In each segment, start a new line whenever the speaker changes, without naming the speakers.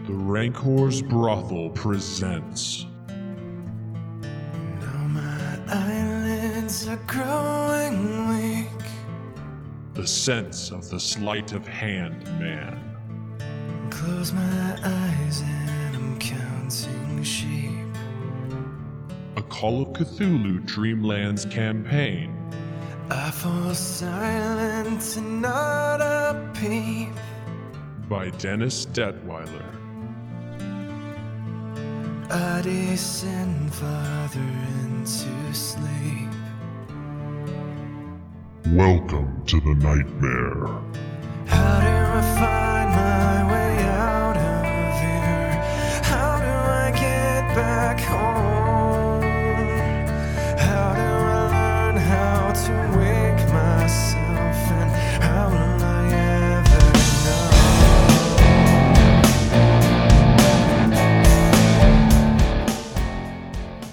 The Rancor's Brothel presents.
Now my eyelids are growing weak.
The Sense of the Sleight of Hand Man.
Close my eyes and I'm counting sheep.
A Call of Cthulhu Dreamlands campaign.
I fall silent and not a peep.
By Dennis Detweiler.
I descend farther into sleep.
Welcome to the nightmare.
How do I find my way out of here? How do I get back home? How do I learn how to wake myself? And how will I ever know?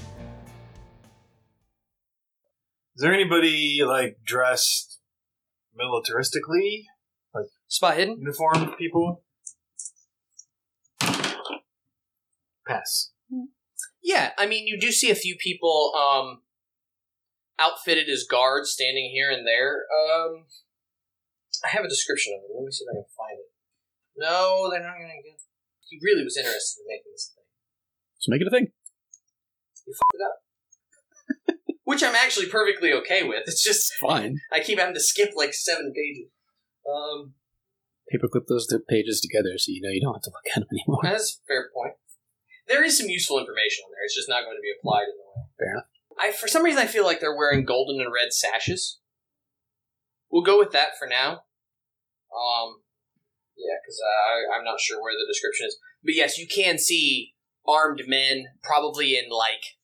Is there anybody, like, dressed militaristically? Like,
Spot hidden?
uniformed people? Pass.
Yeah, I mean, you do see a few people outfitted as guards standing here and there. I have a description of them. Let me see if I can find it. No, they're not going to get... He really was interested in making this thing.
So make it a thing.
You fucked it up. Which I'm actually perfectly okay with. It's just...
Fine.
I keep having to skip like 7 pages.
Paperclip those two pages together so you know you don't have to look at them anymore.
That's a fair point. There is some useful information on there. It's just not going to be applied in the way.
Fair enough.
For some reason, I feel like they're wearing golden and red sashes. We'll go with that for now. Yeah, because I'm not sure where the description is. But yes, you can see armed men, probably in like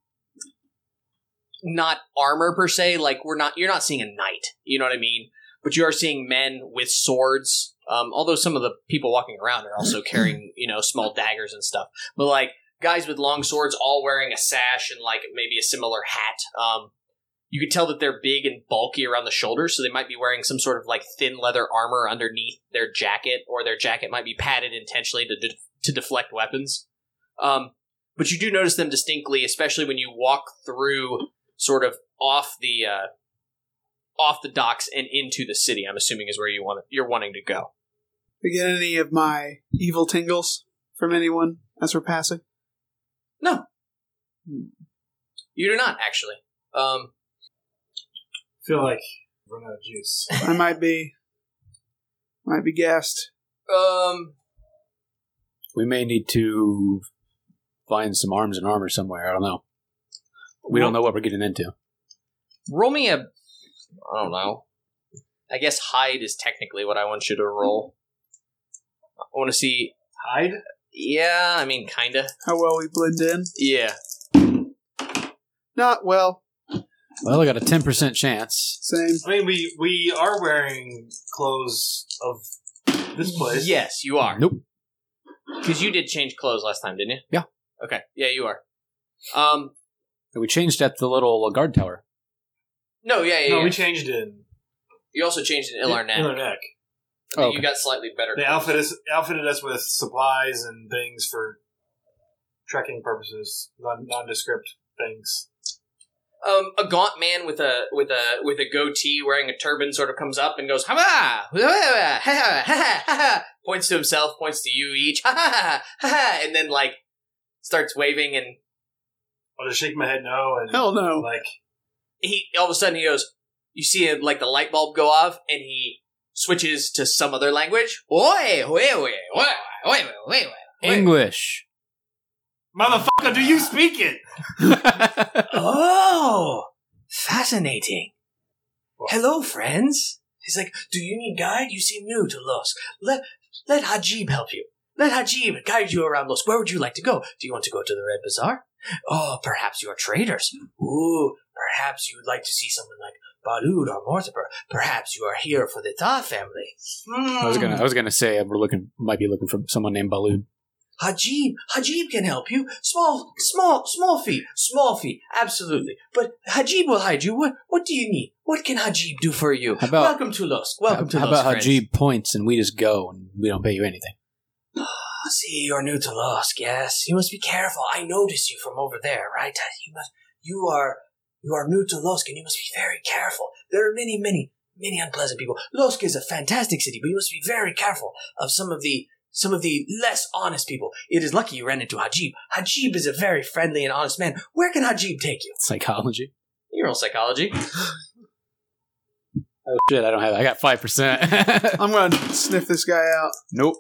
not armor per se. Like you're not seeing a knight. You know what I mean? But you are seeing men with swords. Although some of the people walking around are also carrying, small daggers and stuff. But like guys with long swords, all wearing a sash and like maybe a similar hat. You could tell that they're big and bulky around the shoulders, so they might be wearing some sort of like thin leather armor underneath their jacket, or their jacket might be padded intentionally to deflect weapons. But you do notice them distinctly, especially when you walk through sort of off the docks and into the city. I'm assuming is where you're wanting to go.
Do I get any of my evil tingles from anyone as we're passing?
No, you do not actually.
I feel like I've run out of juice.
I might be gassed.
We may need to find some arms and armor somewhere. I don't know. We don't know what we're getting into.
Roll me I don't know. I guess hide is technically what I want you to roll. I want to see...
Hide?
Yeah, I mean, kinda.
How well we blend in?
Yeah.
Not well.
Well, I got a 10% chance.
Same.
I mean, we are wearing clothes of this place.
Yes, you are.
Nope.
Because you did change clothes last time, didn't you?
Yeah.
Okay. Yeah, you are.
We changed at the little guard tower.
No, yeah.
We changed in...
You also changed in Ilarnak.
Ilarnak.
Oh, okay.
You got slightly better
They
clothes.
outfitted us with supplies and things for trekking purposes, nondescript things.
A gaunt man with a goatee wearing a turban sort of comes up and goes, ha ha, points to himself, points to you each, ha ha, and then like starts waving, and
I'll just shake my head no, and
Hell no.
like
he all of a sudden he goes, you see like the light bulb go off, and he switches to some other language.
English.
motherfucker, do you speak it?
Oh, fascinating. Hello, friends. He's like, do you need guide? You seem new to Lusk. Let Hajib help you. Let Hajib guide you around Lusk. Where would you like to go? Do you want to go to the Red Bazaar? Oh, perhaps you are traders. Ooh, perhaps you would like to see someone like Balud or Mortimer. Perhaps you are here for the Tar family.
I was gonna say might be looking for someone named Balud.
Hajib can help you. Small fee, absolutely. But Hajib will hide you. What do you need? What can Hajib do for you? Welcome to Lusk. Welcome to Lusk,
How about
friends.
Hajib points and we just go and we don't pay you anything?
See, you're new to Lusk, yes? You must be careful. I notice you from over there, right? You are new to Lusk, and you must be very careful. There are many unpleasant people. Lusk is a fantastic city, but you must be very careful of some of the less honest people. It is lucky you ran into Hajib. Hajib is a very friendly and honest man. Where can Hajib take you?
Psychology.
You roll psychology.
Oh shit! I don't have. I got 5%.
I'm going to sniff this guy out.
Nope.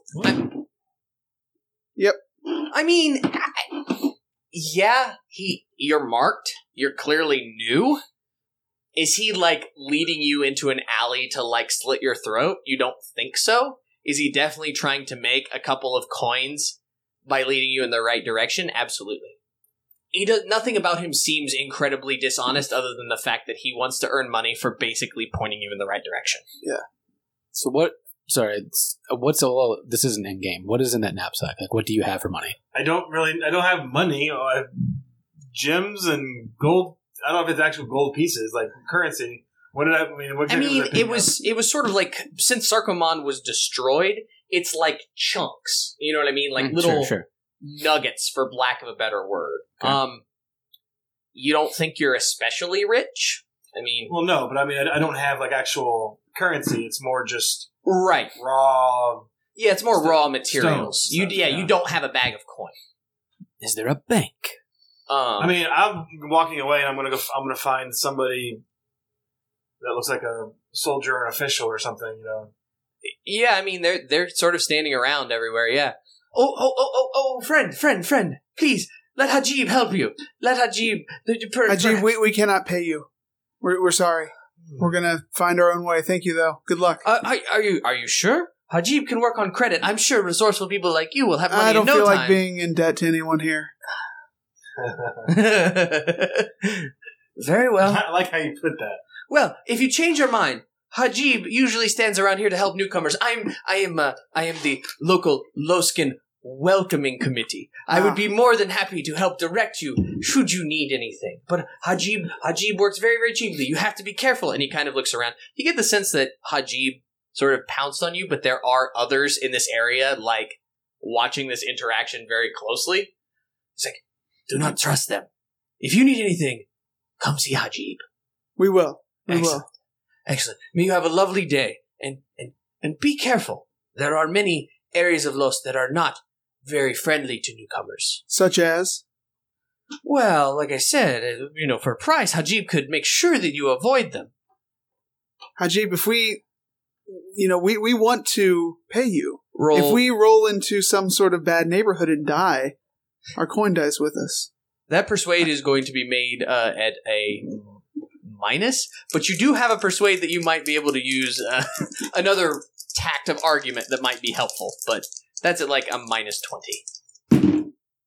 Yep.
I mean, yeah, you're marked. You're clearly new. Is he, like, leading you into an alley to, like, slit your throat? You don't think so? Is he definitely trying to make a couple of coins by leading you in the right direction? Absolutely. Nothing about him seems incredibly dishonest other than the fact that he wants to earn money for basically pointing you in the right direction.
Yeah.
So what? Sorry, what's all? This isn't in game. What is in that knapsack? Like, what do you have for money?
I don't have money. I have gems and gold. I don't know if it's actual gold pieces, like currency. What did I mean? What
it was sort of like, since Sarkomon was destroyed, it's like chunks. You know what I mean? Like little nuggets, for lack of a better word. Okay. You don't think you're especially rich? I mean,
well, no, but I mean, I don't have like actual currency. It's more just raw.
Yeah, it's more raw materials.
You
don't have a bag of coin.
Is there a bank?
I mean, I'm walking away, and I'm gonna find somebody that looks like a soldier or an official or something, you know.
Yeah, I mean, they're sort of standing around everywhere. Yeah.
Oh, friend, please let Hajib help you. Let Hajib.
Hajib, we cannot pay you. We're sorry. We're gonna find our own way. Thank you, though. Good luck.
Are you sure? Hajib can work on credit. I'm sure resourceful people like you will have money in no time.
I don't feel like being in debt to anyone here.
Very well.
I like how you put that.
Well, if you change your mind, Hajib usually stands around here to help newcomers. I am the local Loskin welcoming committee. I would be more than happy to help direct you should you need anything. But Hajib works very, very cheaply. You have to be careful. And he kind of looks around. You get the sense that Hajib sort of pounced on you, but there are others in this area, like, watching this interaction very closely. He's like, do not trust them. If you need anything, come see Hajib.
We will.
Excellent. May you have a lovely day. And be careful. There are many areas of Los that are not very friendly to newcomers.
Such as?
Well, like I said, for a price, Hajib could make sure that you avoid them.
Hajib, if we want to pay you.
Roll.
If we roll into some sort of bad neighborhood and die, our coin dies with us.
That persuade is going to be made at a minus, but you do have a persuade that you might be able to use another tact of argument that might be helpful, but that's at like a minus 20.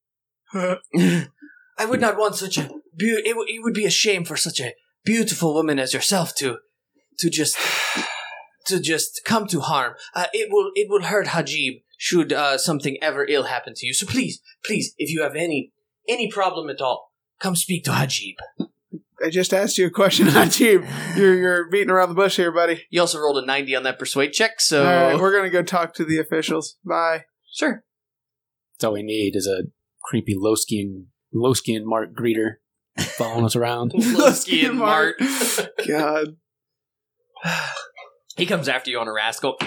I would not want such a it would be a shame for such a beautiful woman as yourself to just come to harm. It will hurt Hajib should something ever ill happen to you. So please, if you have any problem at all, come speak to Hajib.
I just asked you a question, Hajib. You're beating around the bush here, buddy.
You also rolled a 90 on that persuade check, so...
All right, we're going to go talk to the officials. Bye.
Sure.
That's all we need is a creepy Loskian Mart greeter following us around.
Loskian Mart.
God.
He comes after you on a rascal.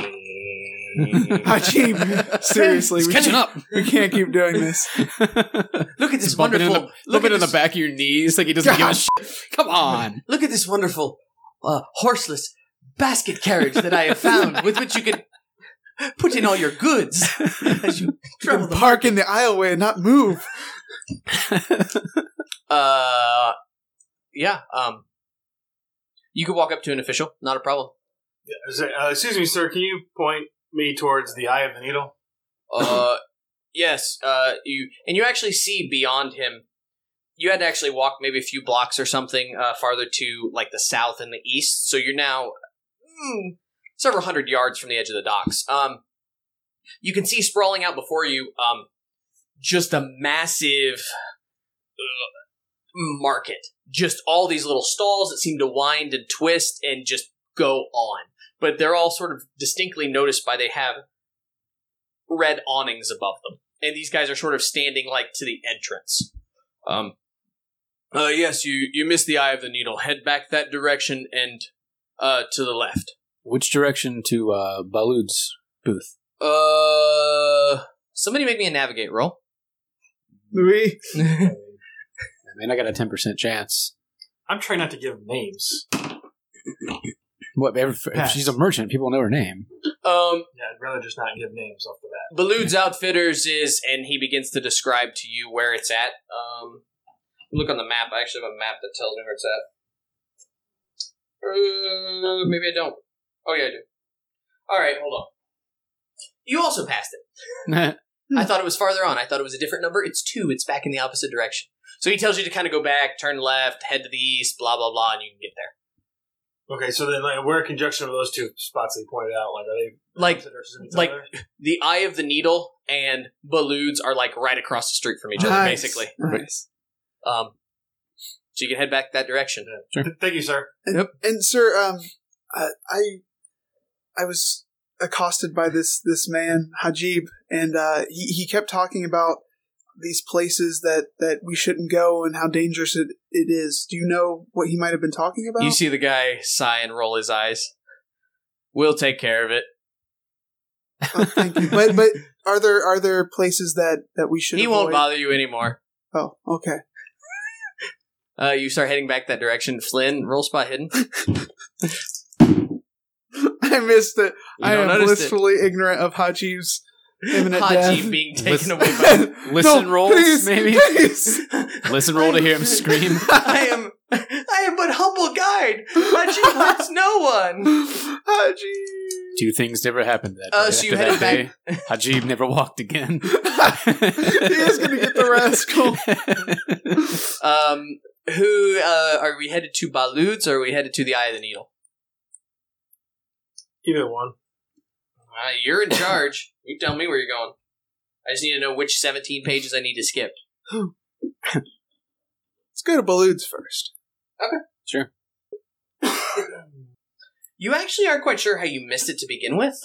Hajib, seriously.
He's catching up.
We can't keep doing this.
Look at this
wonderful... Look at the back of your knees like he doesn't give a shit. Come on.
Look at this wonderful horseless basket carriage that I have found with which you can put in all your goods as you travel the
park in the aisleway and not move.
Yeah. You could walk up to an official. Not a problem.
Excuse me, sir. Can you point me towards the eye of the needle?
Yes. You actually see beyond him. You had to actually walk maybe a few blocks or something farther to like the south and the east. So you're now several hundred yards from the edge of the docks. You can see sprawling out before you just a massive market. Just all these little stalls that seem to wind and twist and just go on. But they're all sort of distinctly noticed by they have red awnings above them. And these guys are sort of standing like to the entrance. Yes, you missed the Eye of the Needle. Head back that direction and to the left.
Which direction to Balud's booth?
Somebody make me a navigate roll.
Louis?
I mean, I got a 10% chance.
I'm trying not to give names.
What? If she's a merchant, people know her name.
Yeah, I'd rather just not give names off the bat.
Balud's Outfitters is, and he begins to describe to you where it's at. Look on the map. I actually have a map that tells me where it's at. Maybe I don't. Oh, yeah, I do. All right, hold on. You also passed it. I thought it was farther on. I thought it was a different number. It's 2. It's back in the opposite direction. So he tells you to kind of go back, turn left, head to the east, blah, blah, blah, and you can get there.
Okay, so then like, where in conjunction with those two spots that you pointed out, like, are they
Like-
opposite versus each
like-
other?
The Eye of the Needle and Balud's are like right across the street from each other,
Nice.
basically.
Nice.
So you can head back that direction.
Thank you, sir.
And sir, I was accosted by this man, Hajib, and he kept talking about these places that we shouldn't go and how dangerous it is. Do you know what he might have been talking about?
You see the guy sigh and roll his eyes. We'll take care of it.
Oh, thank you. But are there places that we should
He
avoid?
won't bother you anymore.
Oh, okay.
You start heading back that direction. Flynn, roll spot hidden.
I missed it.
You
I
don't
am
notice it.
blissfully ignorant of Hajib's imminent
Haji
death.
being taken away by...
Listen
No,
rolls,
please,
maybe?
please.
Listen roll to hear him scream.
I am but humble guide. Haji hurts no one.
Haji.
2 things never happened that day.
So you
After that
headed
day, Hajib never walked again.
He is going to get the rascal.
Who are we headed to? Balud's or are we headed to the Eye of the Needle?
Either one.
You're in charge. You tell me where you're going. I just need to know which 17 pages I need to skip.
Let's go to Balloons first.
Sure.
You actually aren't quite sure how you missed it to begin with.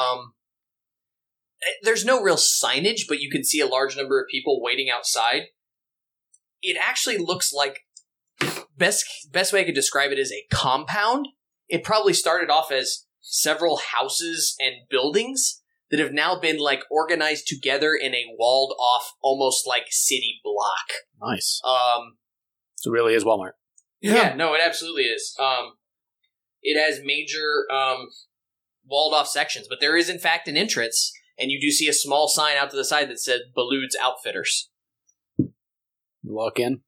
There's no real signage, but you can see a large number of people waiting outside. It actually looks like best way I could describe it is a compound. It probably started off as several houses and buildings that have now been like organized together in a walled off, almost like city block.
Nice. So it really is Walmart.
Yeah, no, it absolutely is. It has major walled off sections, but there is in fact an entrance, and you do see a small sign out to the side that said Balud's Outfitters.
You walk in.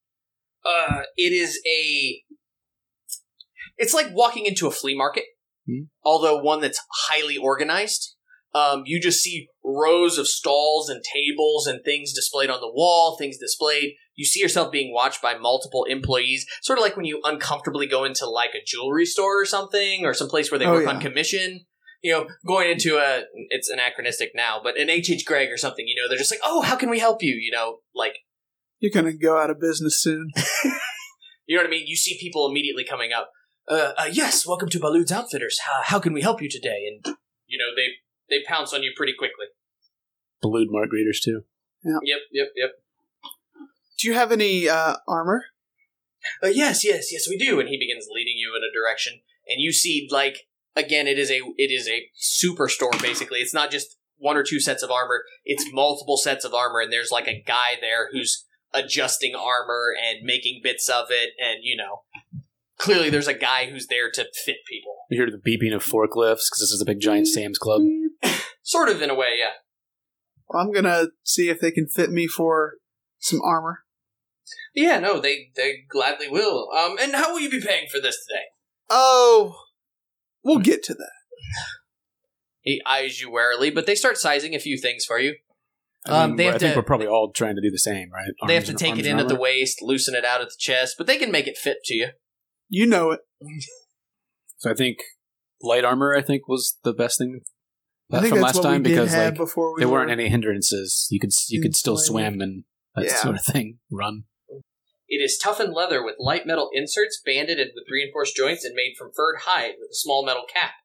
It's like walking into a flea market, although one that's highly organized. You just see rows of stalls and tables and things displayed on the wall, things displayed. You see yourself being watched by multiple employees, sort of like when you uncomfortably go into like a jewelry store or something, or some place where they work on commission. You know, going into it's anachronistic now, but an H.H. Gregg or something, you know, they're just like, oh, how can we help you? You know, like...
You're going to go out of business soon.
You know what I mean? You see people immediately coming up. Yes, welcome to Balud's Outfitters. How can we help you today? And, you know, they pounce on you pretty quickly.
Balud mark-readers, too.
Yeah.
Yep.
Do you have any armor?
Yes, we do. And he begins leading you in a direction. And you see, like, again, it is a superstore, basically. It's not just 1 or 2 sets of armor. It's multiple sets of armor. And there's, like, a guy there who's adjusting armor and making bits of it. And, you know, clearly there's a guy who's there to fit people.
You hear the beeping of forklifts, because this is a big giant Sam's Club.
Sort of, in a way, yeah.
Well, I'm going to see if they can fit me for some armor.
Yeah, no, they gladly will. And how will you be paying for this today?
Oh, we'll get to that.
He eyes you warily, but they start sizing a few things for you.
I mean,
They have
I think
to-
we're probably all trying to do the same, right?
They have
Arms
to
and-
take
arms
it
and
in at the
armor?
waist, loosen it out at the chest, but they can make it fit to you.
You know it.
So I think light armor, was the best thing
I think
from
that's
last
what
time,
we did
because
have
like
before we
there weren't
were-
any hindrances. You could still swim and that
Yeah.
sort of thing. Run.
It is toughened leather with light metal inserts, banded and with reinforced joints, and made from furred hide with a small metal cap.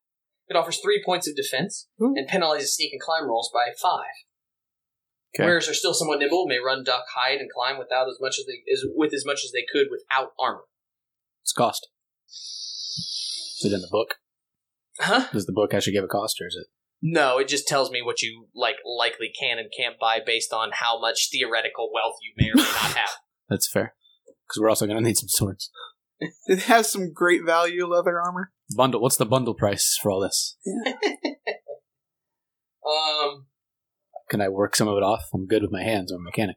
It offers 3 points of defense
Ooh.
and penalizes sneak and climb rolls by 5.
Okay.
Wearers are still somewhat nimble, may run, duck, hide, and climb without as much as they could without armor.
What's the cost? Is it in the book?
Huh?
Does the book actually give a cost, or is it?
No, it just tells me what you likely can and can't buy based on how much theoretical wealth you may or may not have.
That's fair. Because we're also going to need some swords.
It has some great value leather armor.
Bundle. What's the bundle price for all this? Can I work some of it off? I'm good with my hands. I'm a mechanic.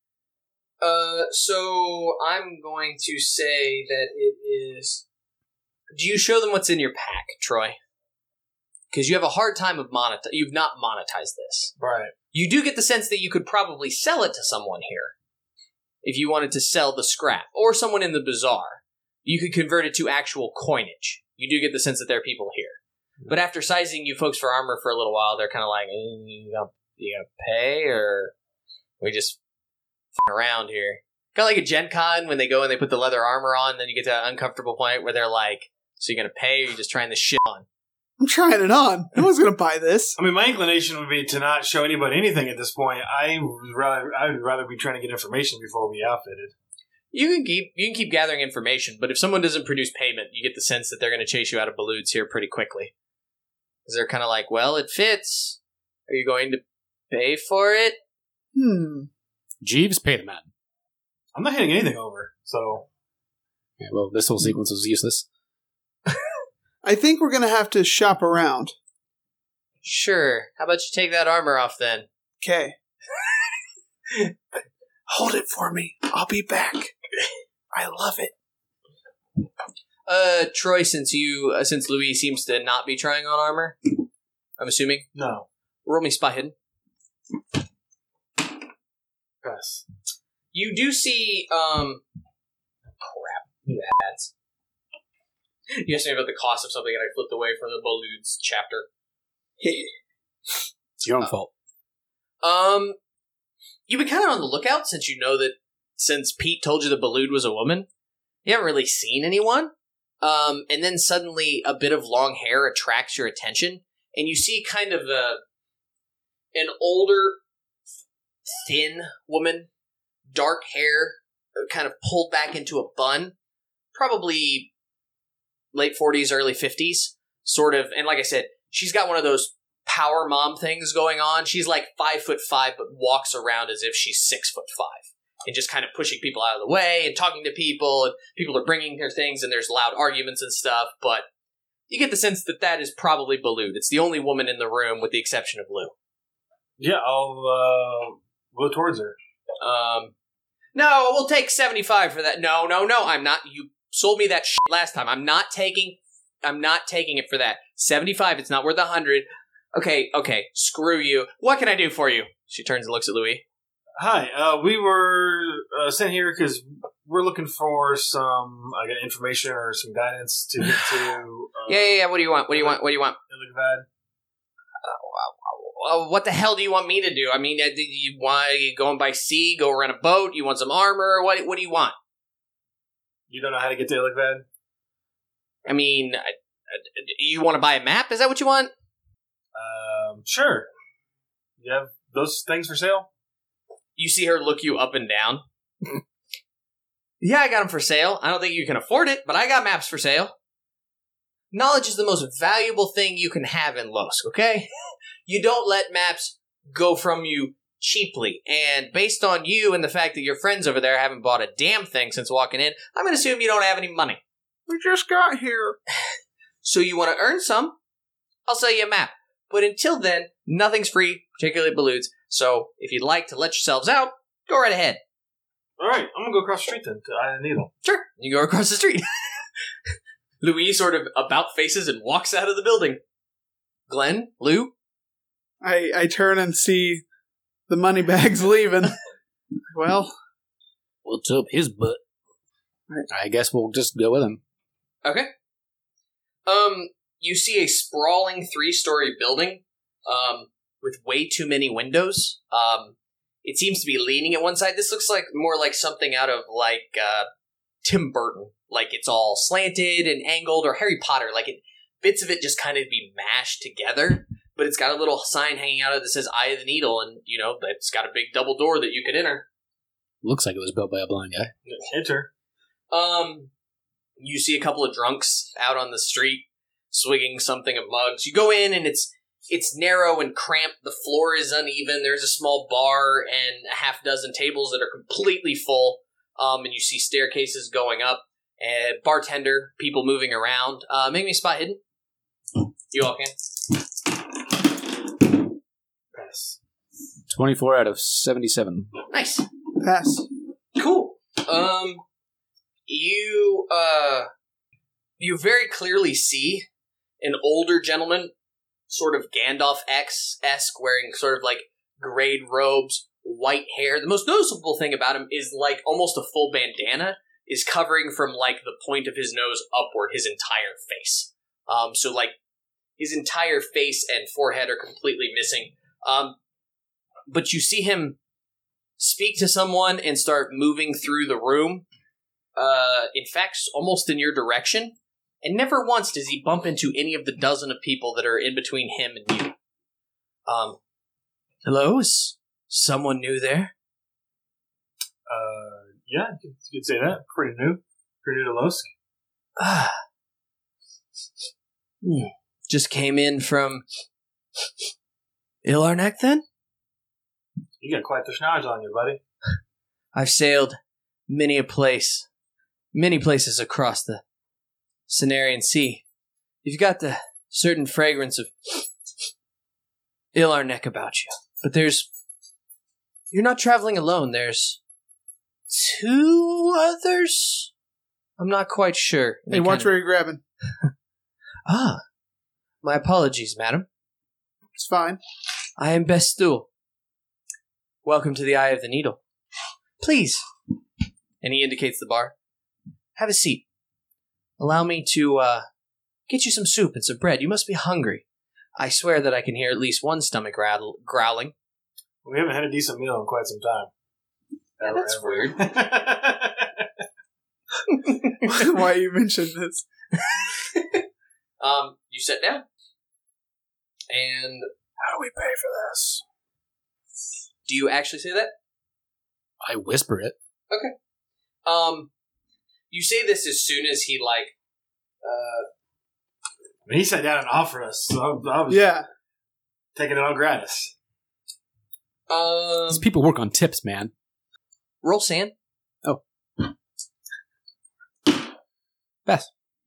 So I'm going to say that it is. Do you show them what's in your pack, Troy? Because you have a hard time of You've not monetized this.
Right.
You do get the sense that you could probably sell it to someone here. If you wanted to sell the scrap. Or someone in the bazaar. You could convert it to actual coinage. You do get the sense that there are people here. But after sizing you folks for armor for a little while, they're kind of like, you gonna pay? Or we just f***ing around here? Kind of like a Gen Con when they go and they put the leather armor on, then you get to that uncomfortable point where they're like, so you're gonna pay or you're just trying this shit on?
I'm trying it on. No one's going to buy this.
I mean, my inclination would be to not show anybody anything at this point. I would rather be trying to get information before we outfitted.
You can keep gathering information, but if someone doesn't produce payment, you get the sense that they're going to chase you out of Baloods here pretty quickly. Because they're kind of like, well, it fits. Are you going to pay for it?
Jeeves, pay the man.
I'm not handing anything over, so...
Yeah, well, this whole sequence was useless.
I think we're going to have to shop around.
Sure. How about you take that armor off then?
Okay. Hold it for me. I'll be back. I love it.
Troy, since Louis seems to not be trying on armor, I'm assuming.
No.
Roll me spy hidden.
Yes.
You do see, crap. Who ads? You asked me about the cost of something and I flipped away from the Baloods chapter.
It's your own fault.
You've been kind of on the lookout since Pete told you the Balood was a woman. You haven't really seen anyone. And then suddenly a bit of long hair attracts your attention, and you see kind of an older, thin woman, dark hair, kind of pulled back into a bun, probably late 40s, early 50s, sort of. And like I said, she's got one of those power mom things going on. She's like 5'5", but walks around as if she's 6'5", and just kind of pushing people out of the way and talking to people, and people are bringing her things, and there's loud arguments and stuff. But you get the sense that is probably Balood. It's the only woman in the room, with the exception of Lou.
Yeah, I'll go towards her.
No, we'll take 75 for that. No, I'm not. You sold me that shit last time. I'm not taking it for that. 75, it's not worth 100. Okay, screw you. What can I do for you? She turns and looks at Louis.
Hi, we were sent here because we're looking for some information or some guidance to get to...
Yeah, what do you want?
Iligvad.
What the hell do you want me to do? I mean, you want going by sea, go around a boat? You want some armor? What do you want?
You don't know how to get to Iligvad?
I mean, you want to buy a map? Is that what you want?
Sure. You have those things for sale?
You see her look you up and down. Yeah, I got them for sale. I don't think you can afford it, but I got maps for sale. Knowledge is the most valuable thing you can have in Losk, okay? You don't let maps go from you cheaply. And based on you and the fact that your friends over there haven't bought a damn thing since walking in, I'm going to assume you don't have any money.
We just got here.
So you want to earn some? I'll sell you a map. But until then, nothing's free, particularly Baloods. So if you'd like to let yourselves out, go right ahead.
All right, I'm going to go across the street then to Eye of the Needle.
Sure. You go across the street. Louis sort of about faces and walks out of the building. Glenn? Lou?
I turn and see the money bags leaving. Well,
What's up his butt? I guess we'll just go with him.
Okay. You see a sprawling 3-story building, with way too many windows. It seems to be leaning at one side. This looks like more like something out of Tim Burton. Like it's all slanted and angled, or Harry Potter. bits of it just kind of be mashed together, but it's got a little sign hanging out of it that says Eye of the Needle, and, it's got a big double door that you could enter.
Looks like it was built by a blind guy.
Enter.
You see a couple of drunks out on the street swigging something of mugs. You go in, and it's narrow and cramped. The floor is uneven. There's a small bar and a half dozen tables that are completely full. And you see staircases going up. Bartender, people moving around. Make me spot hidden. You all can.
Pass.
24 out of 77.
Nice.
Pass.
Cool. You very clearly see an older gentleman, sort of Gandalf-esque, wearing sort of like grayed robes, white hair. The most noticeable thing about him is like almost a full bandana is covering from like the point of his nose upward his entire face. So like his entire face and forehead are completely missing. But you see him speak to someone and start moving through the room. In fact, almost in your direction. And never once does he bump into any of the dozen of people that are in between him and you. Hello? Is someone new there?
Yeah, you could say that. Pretty new. Pretty new to Losk.
Just came in from Ilarnek, then?
You got quite the schnoz on you, buddy.
I've sailed many places across the Cenarian Sea. You've got the certain fragrance of Ilarnek about you. But you're not traveling alone. There's 2 others? I'm not quite sure.
Hey, watch where you're grabbing.
My apologies, madam.
It's fine.
I am Bestul. Welcome to the Eye of the Needle. Please. And he indicates the bar. Have a seat. Allow me to get you some soup and some bread. You must be hungry. I swear that I can hear at least one stomach growling.
We haven't had a decent meal in quite some time.
Yeah, that's weird.
Why you mentioned this?
You sit down. And
How do we pay for this?
do you actually say that?
I whisper it.
You say this as soon as he
I mean, he sat down and offered us, so I was
Yeah.
taking it all gratis.
These people work on tips, man.
roll sand.
Beth.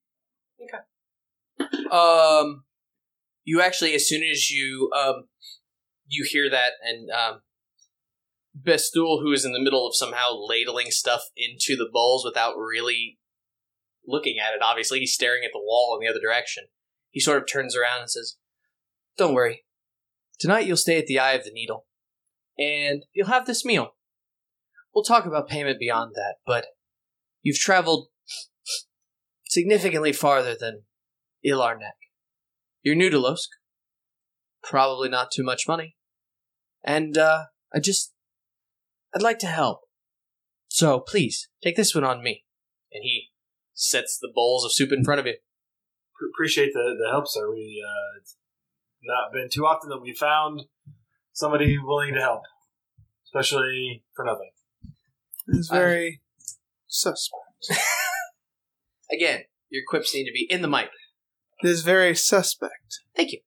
You actually, as soon as you hear that, and Bestul, who is in the middle of somehow ladling stuff into the bowls without really looking at it, obviously he's staring at the wall in the other direction. He sort of turns around and says, "Don't worry. Tonight you'll stay at the Eye of the Needle, and you'll have this meal. We'll talk about payment beyond that, but you've traveled significantly farther than Ilarnek. You're new to Losk. Probably not too much money. And, I'd like to help. So, please, take this one on me." And he sets the bowls of soup in front of you.
Appreciate the help, sir. It's not been too often that we found somebody willing to help, especially for nothing.
It's very suspect.
Again, your quips need to be in the mic.
It is very suspect.
Thank you.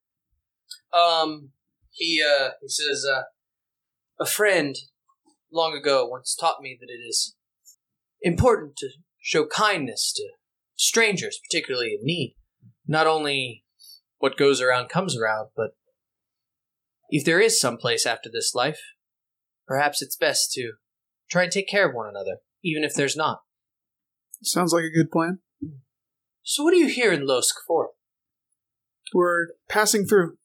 He says, a friend long ago once taught me that it is important to show kindness to strangers, particularly in need. Not only what goes around comes around, but if there is some place after this life, perhaps it's best to try and take care of one another, even if there's not.
Sounds like a good plan.
So what are you here in Losk for?
We're passing through.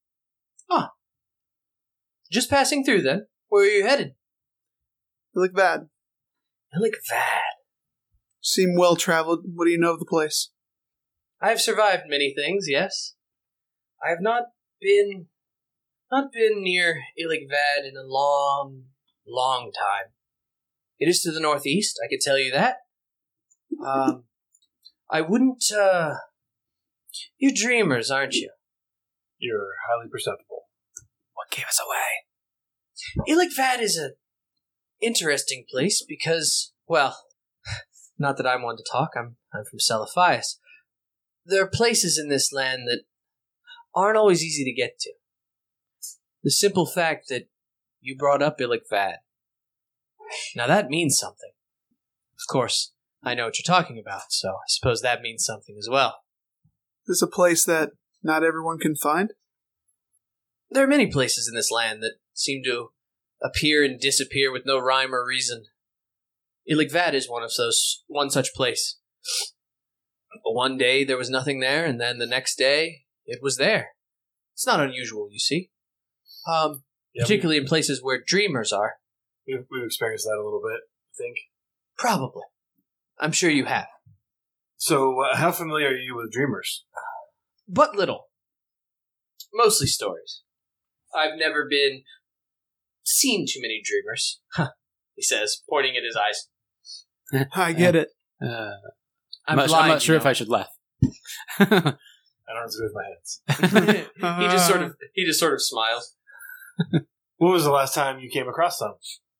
Just passing through, then? Where are you headed?
You look bad.
Ilikvad.
Seem well traveled. What do you know of the place?
I have survived many things, yes. I have not been near Ilikvad in a long, long time. It is to the northeast, I can tell you that. I wouldn't
You dreamers, aren't you?
You're highly perceptible.
What gave us away?
Ilikvad is an interesting place because, well, not that I'm one to talk. I'm from Celiphias. There are places in this land that aren't always easy to get to. The simple fact that you brought up Ilikvad. Now that means something. Of course, I know what you're talking about, so I suppose that means something as well.
Is this a place that not everyone can find?
There are many places in this land that seem to appear and disappear with no rhyme or reason. Ilikvad is one such place. One day there was nothing there, and then the next day it was there. It's not unusual, you see. Particularly in places where dreamers are.
We've experienced that a little bit, I think.
Probably. I'm sure you have.
So, how familiar are you with dreamers?
But little. Mostly stories. I've never seen too many dreamers. He says, pointing at his eyes.
I get it.
I'm blind,
I'm not sure
you
if
know.
I should laugh.
I don't have to do with my hands.
He just sort of smiles.
When was the last time you came across them?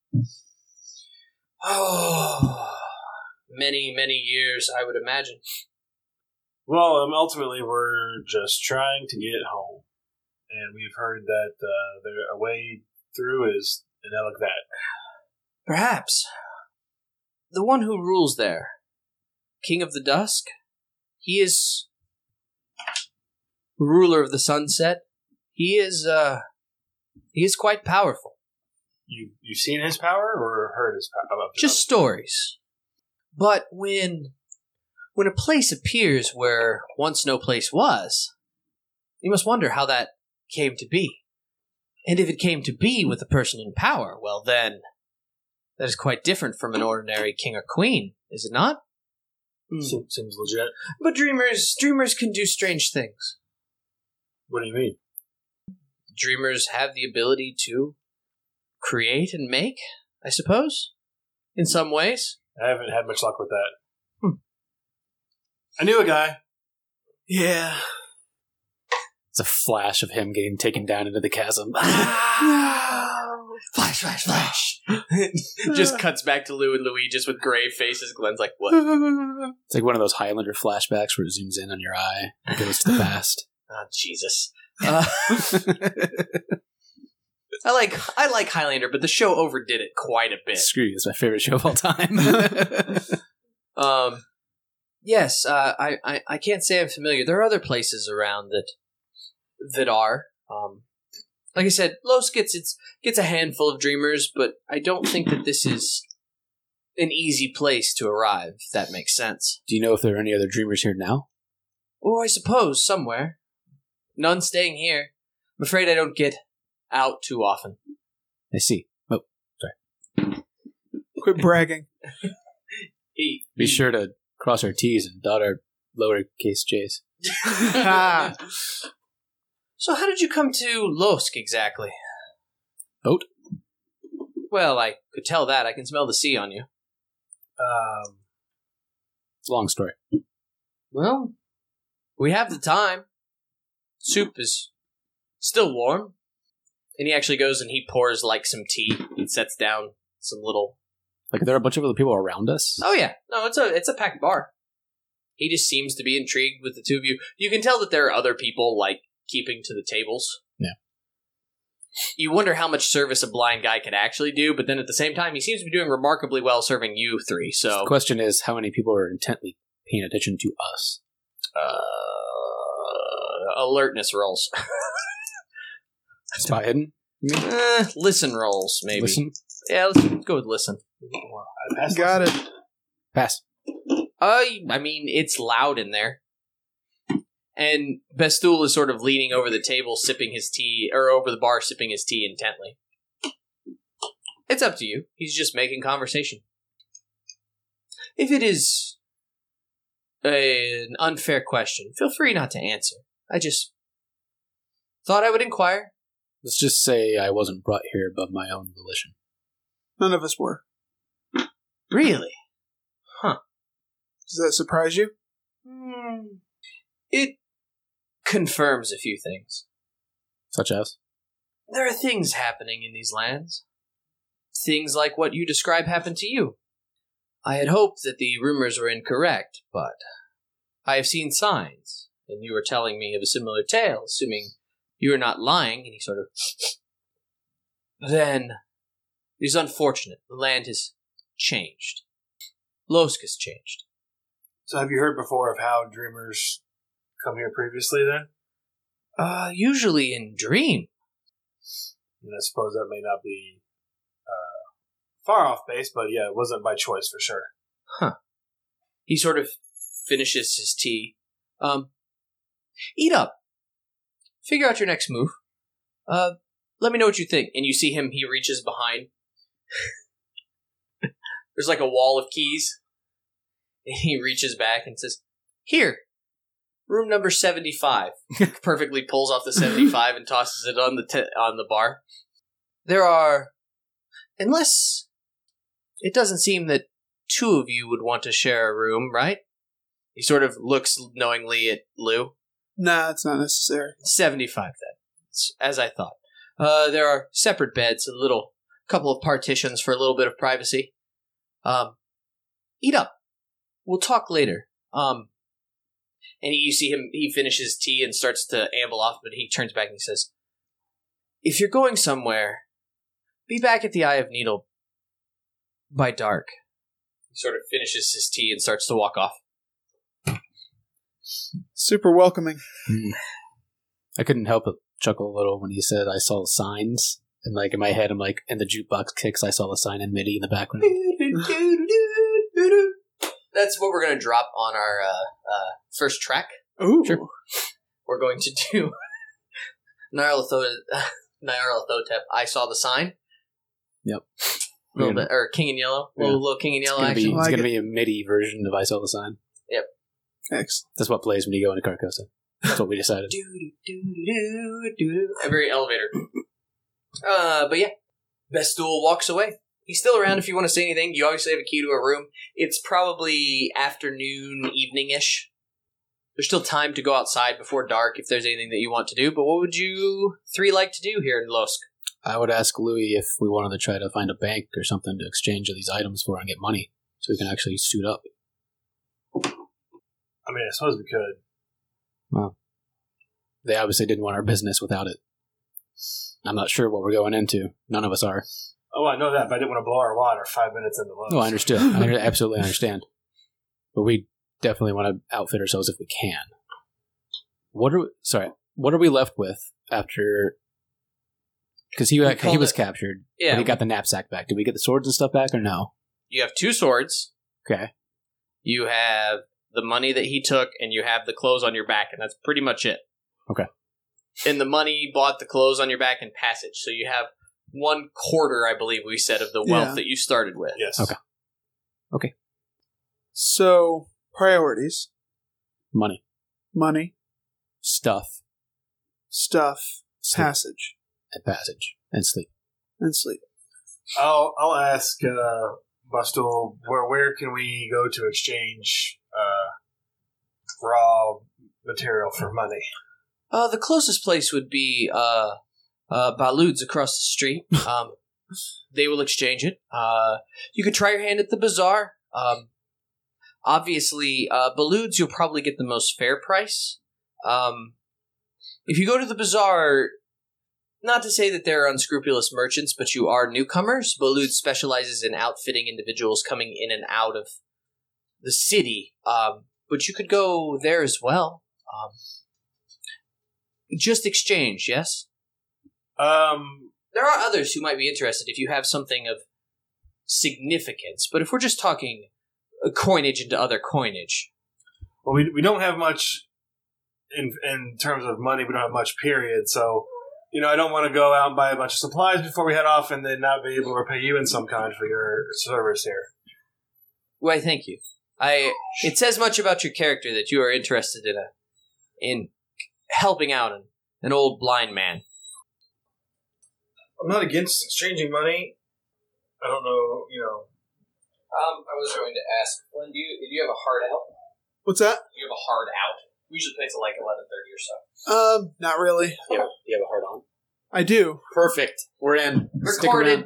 Oh, many, many years, I would imagine.
Well, ultimately, we're just trying to get home. And we've heard that a way through is in Ilikvad.
Perhaps. The one who rules there, King of the Dusk, he is ruler of the sunset. He is quite powerful.
You've seen his power or heard his power?
Just stories. But when a place appears where once no place was, you must wonder how that came to be. And if it came to be with a person in power, well then, that is quite different from an ordinary king or queen, is it not?
Seems legit.
But dreamers can do strange things.
What do you mean?
Dreamers have the ability to create and make, I suppose, in some ways.
I haven't had much luck with that. I knew a guy.
Yeah.
It's a flash of him getting taken down into the chasm.
Flash, flash, flash. Just cuts back to Lou and Louis just with grave faces. Glenn's like, what?
It's like one of those Highlander flashbacks where it zooms in on your eye and goes to the past.
Oh, Jesus. I like Highlander, but the show overdid it quite a bit.
Screw you, it's my favorite show of all time.
Yes, I can't say I'm familiar. There are other places around that are. Like I said, Los gets a handful of dreamers, but I don't think that this is an easy place to arrive, if that makes sense.
Do you know if there are any other dreamers here now?
Oh, I suppose, somewhere. None staying here. I'm afraid I don't get out too often.
I see. Oh, sorry.
Quit bragging.
Be sure to cross our T's and dot our lowercase J's.
So how did you come to Losk exactly?
Boat?
Well, I could tell that. I can smell the sea on you.
Long story.
Well, we have the time. Soup is still warm. And he actually goes and he pours like some tea and sets down some little...
Like, are there a bunch of other people around us?
Oh yeah. No, it's a packed bar. He just seems to be intrigued with the two of you. You can tell that there are other people, like, keeping to the tables.
Yeah.
You wonder how much service a blind guy could actually do, but then at the same time, he seems to be doing remarkably well serving you three, so...
The question is, how many people are intently paying attention to us?
Alertness rolls.
Spot hidden?
Listen rolls, maybe.
Listen?
Yeah, let's go with listen.
I passed
Got
listen.
it.
Pass.
I mean, it's loud in there. And Bestul is sort of leaning over the table, sipping his tea, or over the bar, sipping his tea intently. It's up to you. He's just making conversation. If it is an unfair question, feel free not to answer. I just thought I would inquire.
Let's just say I wasn't brought here above my own volition.
None of us were.
Really?
Does that surprise you?
It confirms a few things.
Such as?
There are things happening in these lands. Things like what you describe happened to you. I had hoped that the rumors were incorrect, but I have seen signs, and you were telling me of a similar tale, assuming you are not lying, and he sort of... Then, it is unfortunate. The land has changed. Losk has changed.
So have you heard before of how dreamers come here previously then?
Usually in dream.
And I suppose that may not be far off base, but yeah, it wasn't by choice for sure.
Huh. He sort of finishes his tea. Eat up. Figure out your next move. Let me know what you think. And you see him, he reaches behind. There's like a wall of keys. And he reaches back and says, "Here, room number 75." Perfectly pulls off the 75 and tosses it on the bar. There are, unless it doesn't seem that two of you would want to share a room, right? He sort of looks knowingly at Lou.
Nah, it's not necessary.
75 then, it's as I thought. There are separate beds, a couple of partitions for a little bit of privacy. Eat up. We'll talk later. And you see him, he finishes tea and starts to amble off, but he turns back and he says, "If you're going somewhere, be back at the Eye of Needle by dark." He sort of finishes his tea and starts to walk off.
Super welcoming.
I couldn't help but chuckle a little when he said I saw signs. And like in my head, I'm like, and the jukebox kicks, I saw the sign in MIDI in the background.
That's what we're going to drop on our first track.
Ooh.
Sure.
We're going to do Nyarlathotep, I Saw the Sign.
Yep.
A little bit, or King in Yellow.
Yeah.
Little King in Yellow action.
It's
Like
going to
it.
be a MIDI version of I Saw the Sign.
Excellent.
That's what plays when you go into Carcosa. That's what we decided.
Every elevator. But yeah, Bestool walks away. He's still around if you want to say anything. You obviously have a key to a room. It's probably afternoon, evening-ish. There's still time to go outside before dark if there's anything that you want to do, but what would you three like to do here in Losk?
I would ask Louis if we wanted to try to find a bank or something to exchange these items for and get money so we can actually suit up.
I mean, I suppose we could.
Well, they obviously didn't want our business without it. I'm not sure what we're going into. None of us are.
Oh, I know that, but I didn't want to blow our wad 5 minutes into Lowe's.
No, I understood. I absolutely understand. But we definitely want to outfit ourselves if we can. What are we left with after? Because he was captured.
Yeah.
But he got the knapsack back. Did we get the swords and stuff back or no?
You have 2 swords.
Okay.
You have the money that he took, and you have the clothes on your back, and that's pretty much it.
Okay.
And the money bought the clothes on your back and passage, so you have 1/4, I believe we said, of the wealth that you started with.
Yes.
Okay.
So, priorities.
Money.
Money.
Stuff.
Stuff.
Sleep.
Passage.
And passage. And sleep.
And sleep.
I'll ask Bustle, where can we go to exchange raw material for money?
The closest place would be Balud's across the street. They will exchange it. You could try your hand at the bazaar. Obviously, Balud's, you'll probably get the most fair price. If you go to the bazaar, not to say that they're unscrupulous merchants, but you are newcomers. Balud specializes in outfitting individuals coming in and out of the city. But you could go there as well. Just exchange, yes? There are others who might be interested if you have something of significance. But if we're just talking coinage into other coinage.
Well, we don't have much in terms of money. We don't have much, period. So, I don't want to go out and buy a bunch of supplies before we head off and then not be able to repay you in some kind for your service here.
Why, thank you. It says much about your character that you are interested in helping out an old blind man.
I'm not against exchanging money. I don't know,
I was going to ask, Flynn, do you have a hard out?
What's that?
Do you have a hard out?
We usually play till like 11:30 or so.
Not really.
You have a hard on.
I do.
Perfect. We're in.
Recorded.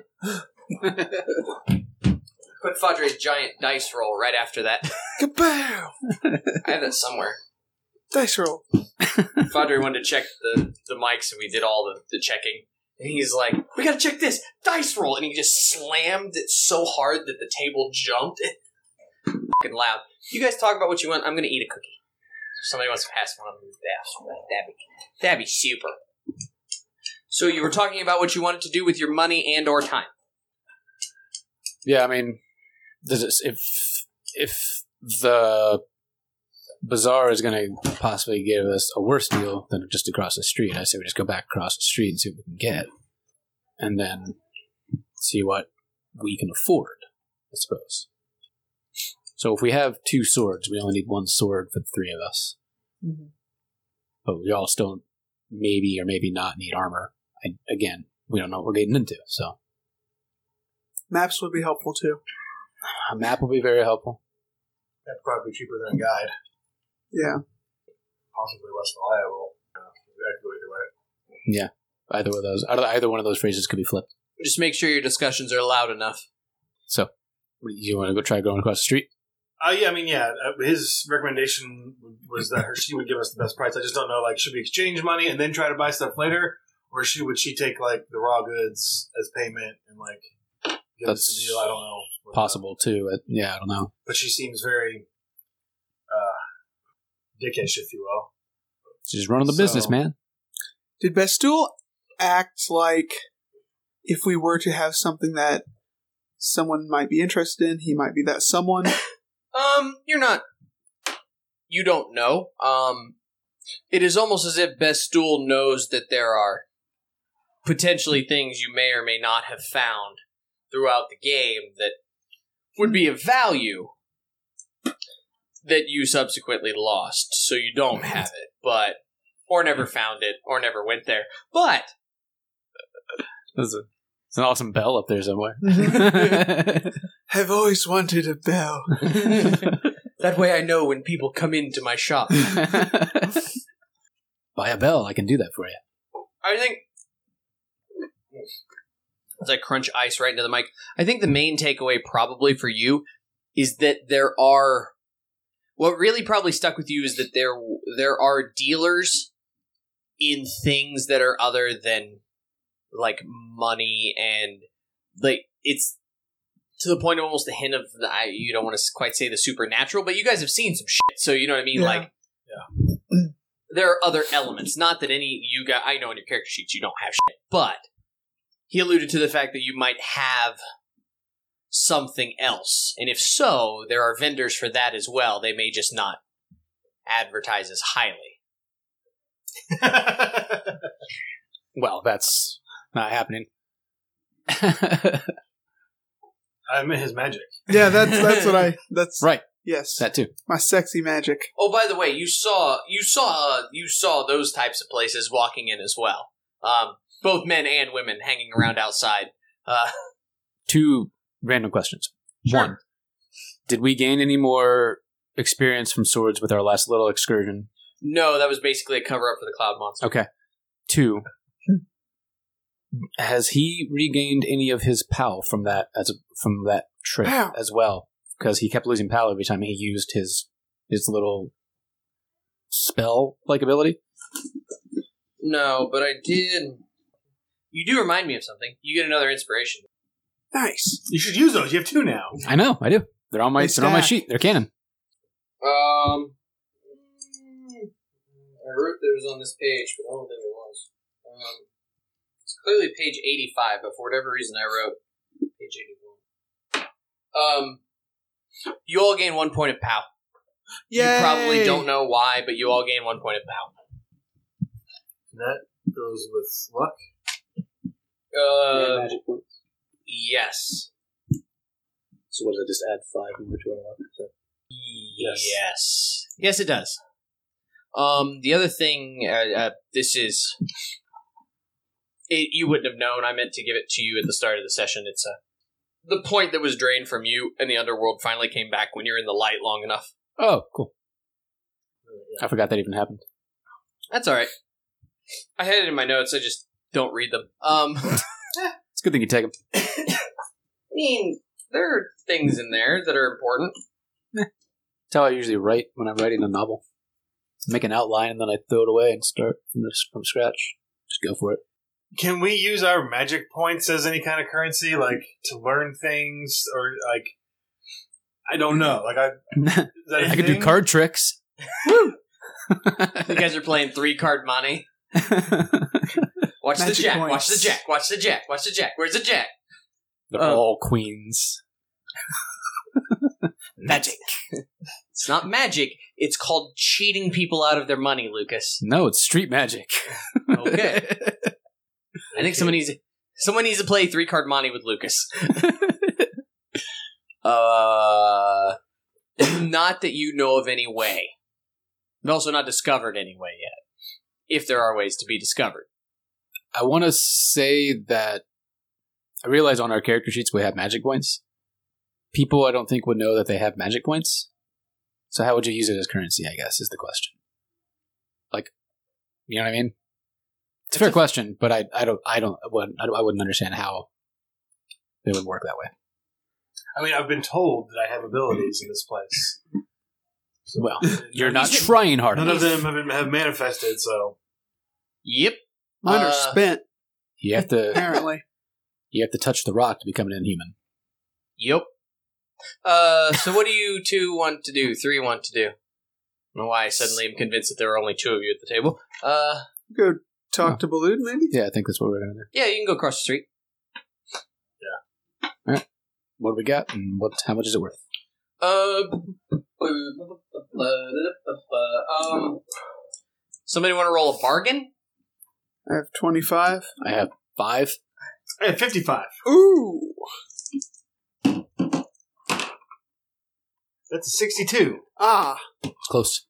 Put Fadre's giant dice roll right after that.
Kabow!
I have that somewhere.
Dice roll.
Fadre wanted to check the mics, and we did all the checking. And he's like, "We gotta check this dice roll," and he just slammed it so hard that the table jumped. Fucking loud. You guys talk about what you want. I'm gonna eat a cookie. If somebody wants to pass one on me. That'd be super. So you were talking about what you wanted to do with your money and or time.
Yeah, I mean, if the bazaar is going to possibly give us a worse deal than just across the street, I say we just go back across the street and see what we can get, and then see what we can afford, I suppose. So if we have 2 swords, we only need 1 sword for the 3 of us.
Mm-hmm.
But we all still maybe or maybe not need armor. Again, we don't know what we're getting into, so.
Maps would be helpful too.
A map will be very helpful.
That'd probably be cheaper than a guide.
Yeah.
Possibly less reliable. That could go either way.
Yeah, either one of those phrases could be flipped.
Just make sure your discussions are loud enough.
So, you want to go try going across the street?
Yeah, I mean, yeah. His recommendation was that she would give us the best price. I just don't know, like, should we exchange money and then try to buy stuff later? Or would she take, like, the raw goods as payment and, like, give us the deal? I don't know.
Possible, too. Yeah, I don't know.
But she seems very dickish, if you will.
She's running the business, man.
Did Bastul act like if we were to have something that someone might be interested in, he might be that someone?
You're not. You don't know. It is almost as if Bastul knows that there are potentially things you may or may not have found throughout the game that would be of value that you subsequently lost, so you don't have it, or never found it, or never went there. But
It's an awesome bell up there somewhere.
I've always wanted a bell.
that way I know when people come into my shop.
Buy a bell, I can do that for you.
I think, as I crunch ice right into the mic, I think the main takeaway probably for you is that there are... What really probably stuck with you is that there are dealers in things that are other than, like, money, and, like, it's to the point of almost a hint of, you don't want to quite say the supernatural, but you guys have seen some shit, so you know what I mean?
Yeah.
Like, there are other elements. Not that you got, I know in your character sheets you don't have shit, but he alluded to the fact that you might have something else. And if so, there are vendors for that as well. They may just not advertise as highly.
Well, that's not happening.
I'm in his magic.
Yeah, that's what that's
Right,
yes.
that too.
My sexy magic.
Oh, by the way, you saw those types of places walking in as well. Both men and women hanging around outside.
2 random questions.
Sure.
1, did we gain any more experience from swords with our last little excursion?
No, that was basically a cover-up for the cloud monster.
Okay. 2, has he regained any of his POW from that trip
POW.
as well? Because he kept losing POW every time he used his little spell-like ability.
No, but I did... You do remind me of something. You get another inspiration.
Nice.
You should use those. You have 2 now.
I know, I do. They're on my
stack.
sheet. They're canon.
I wrote those on this page, but I don't think it was. It's clearly page 85, but for whatever reason I wrote page 81. You all gain 1 point of POW.
Yay!
You probably don't know why, but you all gain 1 point of POW.
That goes with luck.
Magic points.
Yes.
So what does it just add 5 more to our luck? So.
Yes. Yes, it does. The other thing, this is... you wouldn't have known. I meant to give it to you at the start of the session. It's the point that was drained from you and the underworld finally came back when you're in the light long enough.
Oh, cool. I forgot that even happened.
That's all right. I had it in my notes. I just don't read them.
It's a good thing you take them.
I mean, there are things in there that are important.
That's how I usually write when I'm writing a novel. Make an outline and then I throw it away and start from scratch. Just go for it.
Can we use our magic points as any kind of currency, like to learn things, or like I don't know, like is that a
I could do
thing?
card tricks.
You guys are playing 3-card money. Watch the
Magic
jack.
points.
Watch the jack. Watch the jack. Watch the jack. Where's the jack?
They're all queens. Magic.
It's not magic. It's called cheating people out of their money, Lucas.
No, it's street magic.
Okay. I think someone needs to play 3-card money with Lucas. Not that you know of any way. But also not discovered any way yet. If there are ways to be discovered.
I want to say that I realize on our character sheets we have magic points. People I don't think would know that they have magic points. So how would you use it as currency, I guess, is the question. Like, you know what I mean? It's a fair question, but I wouldn't understand how it would work that way.
I mean, I've been told that I have abilities in this place.
Well, you're not
None
trying hard
of
enough.
them have manifested, so
Yep.
Mine are spent,
You have to
apparently.
touch the rock to become an inhuman.
Yep. So what do you 2 want to do? 3 want to do? I don't know why I suddenly am convinced that there are only 2 of you at the table.
Go talk to Balloon, maybe?
Yeah, I think that's what we're gonna do.
Yeah, you can go across the street.
What do we got, and how much is it worth?
Somebody want to roll a bargain?
I have 25.
I have 5.
I have 55.
Ooh!
That's a 62.
Ah!
It's close.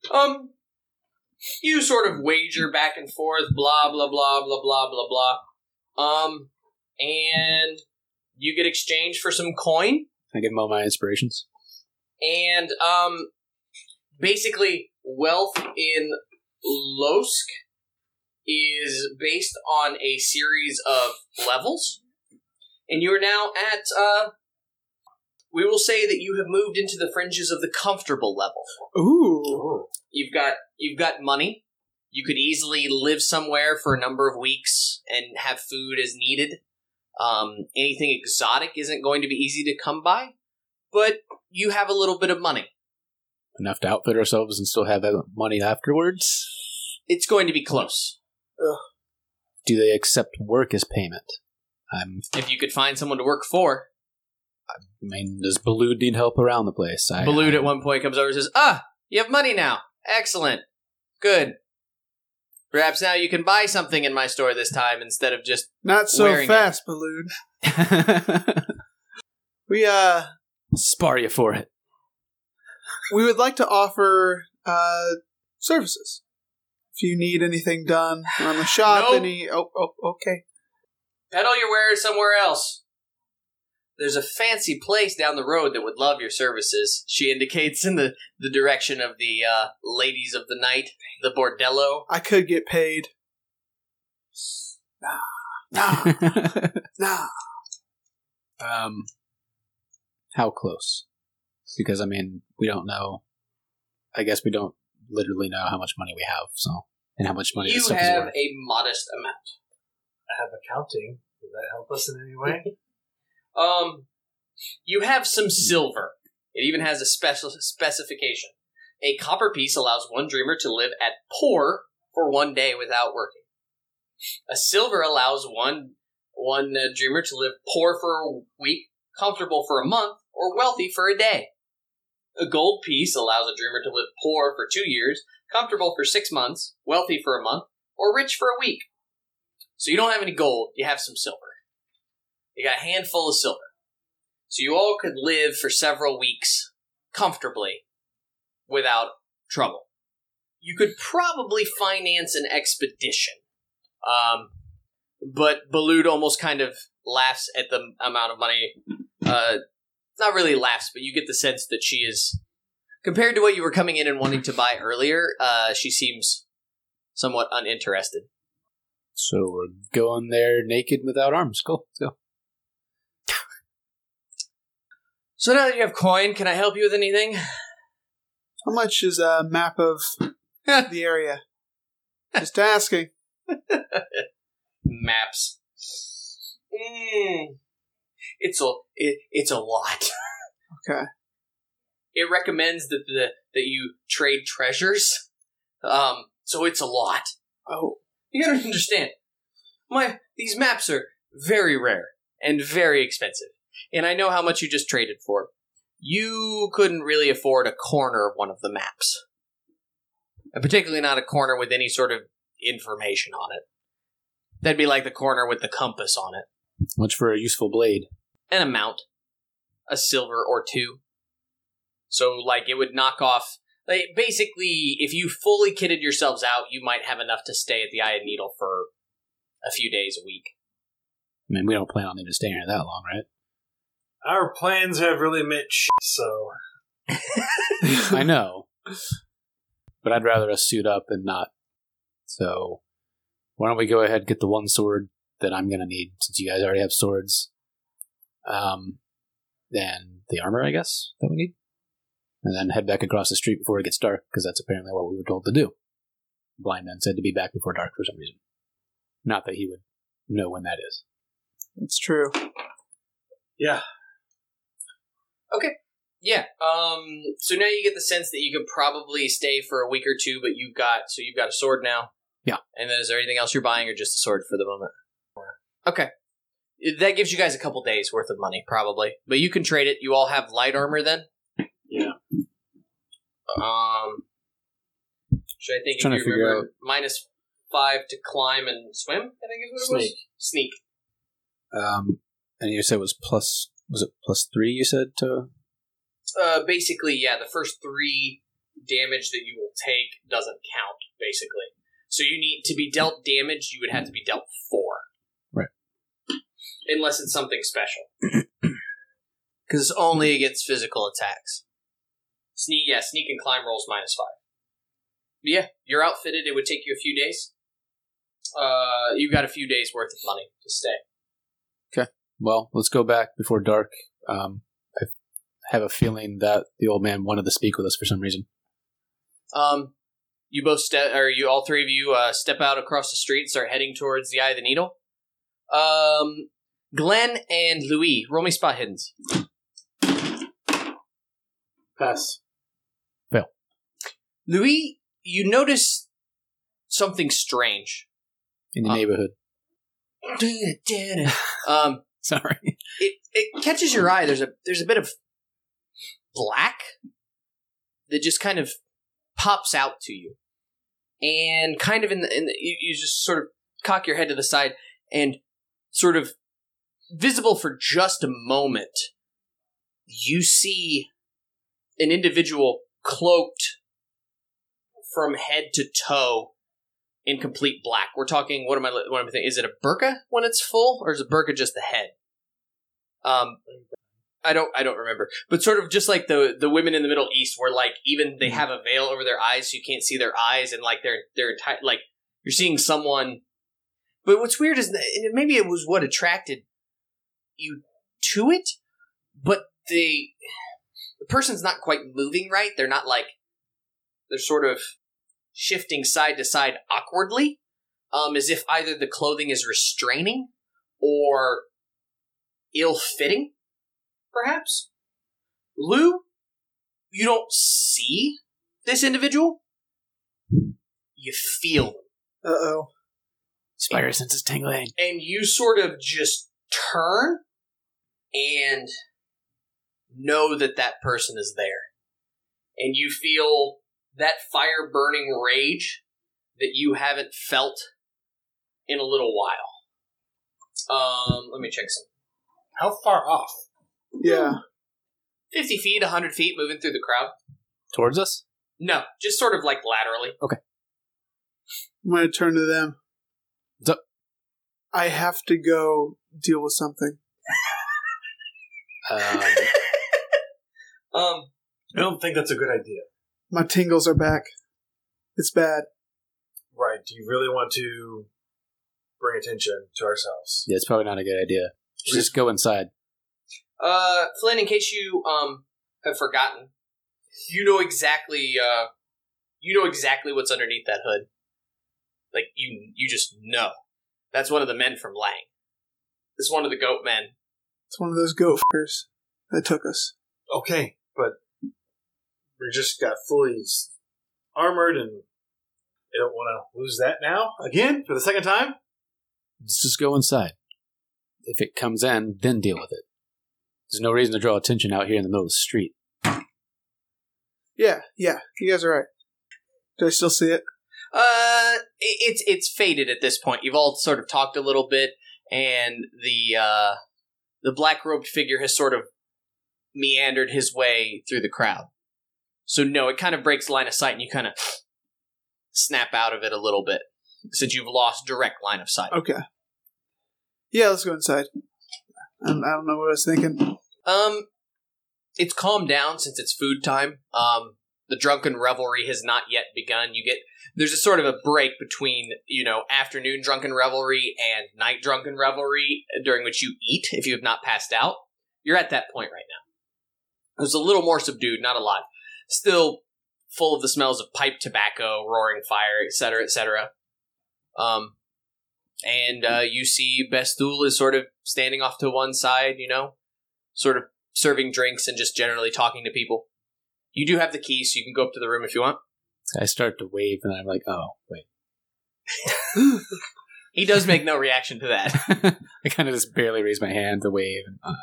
You sort of wager back and forth, blah, blah, blah, blah, blah, blah, blah. And you get exchanged for some coin.
I give them all my inspirations.
And, basically, wealth in Losk is based on a series of levels. And you are now at, we will say that you have moved into the fringes of the comfortable level.
Ooh!
You've got money. You could easily live somewhere for a number of weeks and have food as needed. Anything exotic isn't going to be easy to come by, but you have a little bit of money.
Enough to outfit ourselves and still have that money afterwards?
It's going to be close.
Do they accept work as payment?
If you could find someone to work for.
I mean, does Baloo need help around the place?
Baloo at one point comes over and says, you have money now. Excellent. Good. Perhaps now you can buy something in my store this time instead of just
Not so
wearing
fast, Balloon. We,
spar you for it.
we would like to offer, services. If you need anything done around the shop,
Nope.
Okay.
peddle your wares somewhere else. There's a fancy place down the road that would love your services. She indicates in the direction of the ladies of the night, the bordello.
I could get paid. Nah.
How close? Because, I mean, we don't know. I guess we don't literally know how much money we have, so. And how much money
You
this stuff is
have
worth.
a modest amount.
I have accounting. Does that help us in any way?
You have some silver. It even has a special specification. A copper piece allows one dreamer to live at poor for 1 day without working. A silver allows one dreamer to live poor for a week, comfortable for a month, or wealthy for a day. A gold piece allows a dreamer to live poor for 2 years, comfortable for 6 months, wealthy for a month, or rich for a week. So you don't have any gold, you have some silver. You got a handful of silver. So you all could live for several weeks comfortably without trouble. You could probably finance an expedition. But Baloo almost kind of laughs at the amount of money. Not really laughs, but you get the sense that she is Compared to what you were coming in and wanting to buy earlier, she seems somewhat uninterested.
So we're going there naked without arms. Cool. Let's go.
So now that you have coin, can I help you with anything?
How much is a map of the area? Just asking.
Maps. It's a lot.
Okay.
It recommends that you trade treasures. So it's a lot.
Oh.
You gotta understand. These maps are very rare and very expensive. And I know how much you just traded for. You couldn't really afford a corner of one of the maps. And particularly not a corner with any sort of information on it. That'd be like the corner with the compass on it.
Much for a useful blade.
An amount. A silver or two. So, like, it would knock off... Like, basically, if you fully kitted yourselves out, you might have enough to stay at the Eye of Needle for a few days a week.
I mean, we don't plan on even staying here that long, right?
Our plans have really meant so.
I know. But I'd rather us suit up and not. So, why don't we go ahead and get the one sword that I'm going to need, since you guys already have swords. Then the armor, I guess, that we need. And then head back across the street before it gets dark, because that's apparently what we were told to do. Blind Man said to be back before dark for some reason. Not that he would know when that is.
It's true.
Yeah.
Okay. Yeah. So now you get the sense that you could probably stay for a week or two, but you've got a sword now.
Yeah.
And then is there anything else you're buying, or just a sword for the moment? Okay. That gives you guys a couple days worth of money, probably. But you can trade it. You all have light armor then?
Yeah.
Should I think
Trying
if
to
you
figure
remember -5 to climb and swim? I think is what it was. Sneak.
And you said it was +3, you said, to...
Basically, yeah, the first 3 damage that you will take doesn't count, basically. So you need to be dealt damage, you would have to be dealt 4.
Right.
Unless it's something special. Because it's only against physical attacks. Sneak and climb rolls -5. But yeah, you're outfitted, it would take you a few days. You've got a few days worth of money to stay.
Okay. Well, let's go back before dark. I have a feeling that the old man wanted to speak with us for some reason.
You both all 3 of you step out across the street and start heading towards the Eye of the Needle. Glenn and Louis, roll me spot hiddens.
Pass.
Fail.
Louis, you notice something strange
In the neighborhood. Sorry.
It catches your eye. There's a bit of black that just kind of pops out to you, and kind of you just sort of cock your head to the side, and sort of visible for just a moment, you see an individual cloaked from head to toe in complete black. We're talking, what am I thinking? Is it a burqa when it's full, or is a burqa just the head? I don't remember. But sort of just like the women in the Middle East, where like even they have a veil over their eyes so you can't see their eyes, and like they're entire, like you're seeing someone. But what's weird is that maybe it was what attracted you to it, but the person's not quite moving right. They're not like, they're sort of shifting side to side awkwardly, as if either the clothing is restraining or ill-fitting, perhaps. Lou, you don't see this individual. You feel them.
Uh-oh.
Spider sense is tingling.
And you sort of just turn and know that that person is there. And you feel that fire-burning rage that you haven't felt in a little while. Let me check some.
How far off?
Yeah.
50 feet, 100 feet, moving through the crowd.
Towards us?
No, just sort of like laterally.
I'm going to turn to them.
What's up?
I have to go deal with something.
I don't think that's a good idea.
My tingles are back. It's bad.
Right. Do you really want to bring attention to ourselves?
Yeah, it's probably not a good idea. Just go inside.
Flynn, in case you have forgotten, you know exactly what's underneath that hood. Like you just know. That's one of the men from Lang. It's one of the goat men.
It's one of those goat f***ers that took us.
Okay, but we just got fully armored, and I don't want to lose that now again for the second time.
Let's just go inside. If it comes in, then deal with it. There's no reason to draw attention out here in the middle of the street.
Yeah, you guys are right. Do I still see it?
It's faded at this point. You've all sort of talked a little bit, and the black-robed figure has sort of meandered his way through the crowd. So no, it kind of breaks line of sight, and you kind of snap out of it a little bit, since you've lost direct line of sight.
Okay. Yeah, let's go inside. I don't know what I was thinking.
It's calmed down since it's food time. The drunken revelry has not yet begun. There's a sort of a break between, afternoon drunken revelry and night drunken revelry during which you eat if you have not passed out. You're at that point right now. It's a little more subdued, not a lot. Still full of the smells of pipe tobacco, roaring fire, etc., etc. And you see Bestul is sort of standing off to one side, sort of serving drinks and just generally talking to people. You do have the key, so you can go up to the room if you want.
I start to wave, and I'm like, oh, wait.
He does make no reaction to that.
I kind of just barely raise my hand to wave. All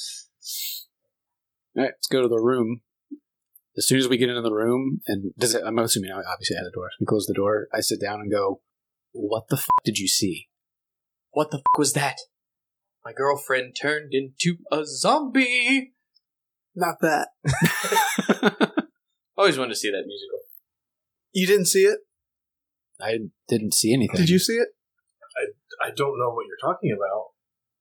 right, let's go to the room. As soon as we get into the room, and I'm assuming obviously I had the door. We close the door. I sit down and go, what the f*** did you see?
What the f*** was that? My girlfriend turned into a zombie.
Not that.
Always wanted to see that musical.
You didn't see it?
I didn't see anything.
Did you see it?
I don't know what you're talking about.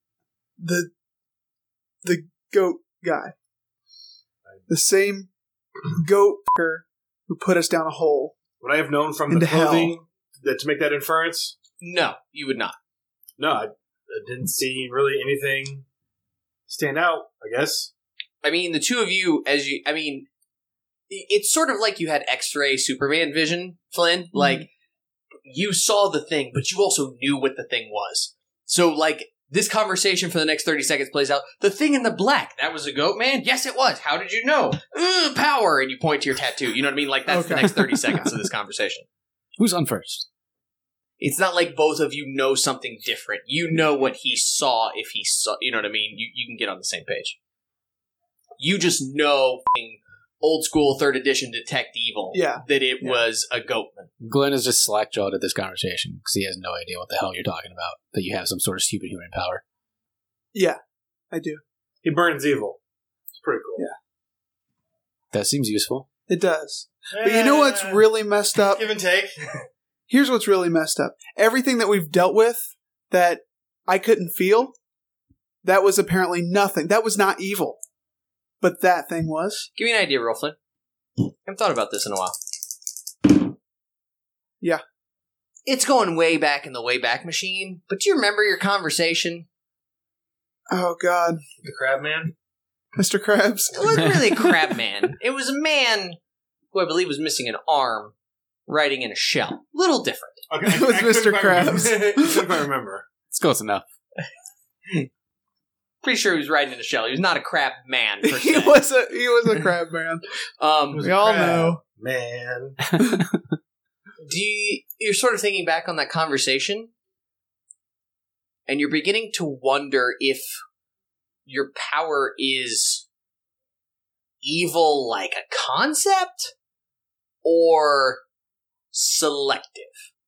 The goat guy. The same goat f***er who put us down a hole.
Would I have known from the
Into
clothing to make that inference?
No, you would not.
No, I didn't see really anything stand out, I guess.
I mean, the two of you, it's sort of like you had X-ray Superman vision, Flynn. Mm-hmm. Like, you saw the thing, but you also knew what the thing was. So, like, this conversation for the next 30 seconds plays out. The thing in the black, that was a goat man? Yes, it was. How did you know? Power! And you point to your tattoo. You know what I mean? Like, that's the next 30 seconds of this conversation.
Who's on first?
It's not like both of you know something different. You know what he saw if he saw, you know what I mean? You can get on the same page. You just know old school 3rd edition Detect Evil that it was a goatman.
Glenn is just slack-jawed at this conversation because he has no idea what the hell you're talking about, that you have some sort of superhuman power.
Yeah, I do.
He burns evil. It's pretty cool.
Yeah.
That seems useful.
It does. But you know what's really messed up?
Give and take.
Here's what's really messed up. Everything that we've dealt with that I couldn't feel, that was apparently nothing. That was not evil. But that thing was.
Give me an idea, Rolflin. I haven't thought about this in a while.
Yeah.
It's going way back in the Wayback Machine, but do you remember your conversation?
Oh, God.
The Crab Man?
Mr. Krabs?
It wasn't really a crab man. It was a man who I believe was missing an arm riding in a shell. Little different.
Okay,
It was Mr. Krabs.
I couldn't quite remember.
It's close enough.
Pretty sure he was riding in a shell. He was not a crab man, per se.
He was a crab man. We all know.
Man.
You're sort of thinking back on that conversation, and you're beginning to wonder if your power is evil like a concept or selective.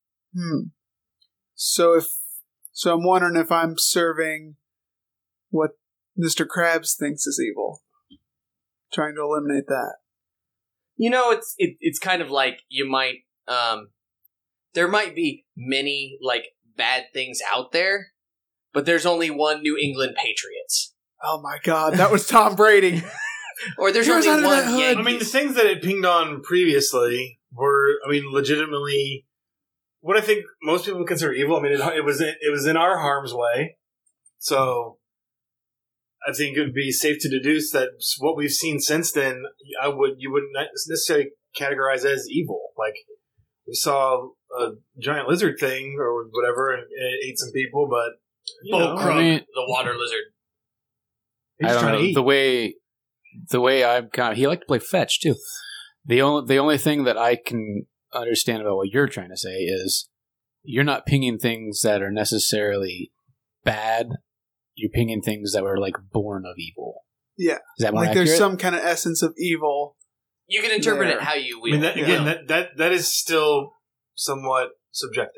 So I'm wondering if I'm serving what Mr. Krabs thinks is evil. Trying to eliminate that.
It's kind of like you might there might be many like bad things out there, but there's only one New England Patriots.
Oh my God, that was Tom Brady.
Or there's
Here's
only
under that
one
hood.
Yankees.
I mean, the things that it pinged on previously were, legitimately what I think most people would consider evil. I mean, it was in our harm's way, so I think it would be safe to deduce that what we've seen since then, you wouldn't necessarily categorize as evil. Like, we saw a giant lizard thing or whatever, and it ate some people, but
Bullcrug, the water lizard.
he's
I don't
trying
know.
to eat.
The way I'm kind of, he liked to play fetch too. The only thing that I can understand about what you're trying to say is you're not pinging things that are necessarily bad. You're pinging things that were like born of evil.
Yeah.
Is that more
Like
accurate?
there's some kind of essence of evil.
You can interpret
There.
it how you
I
will.
mean, that is still somewhat subjective.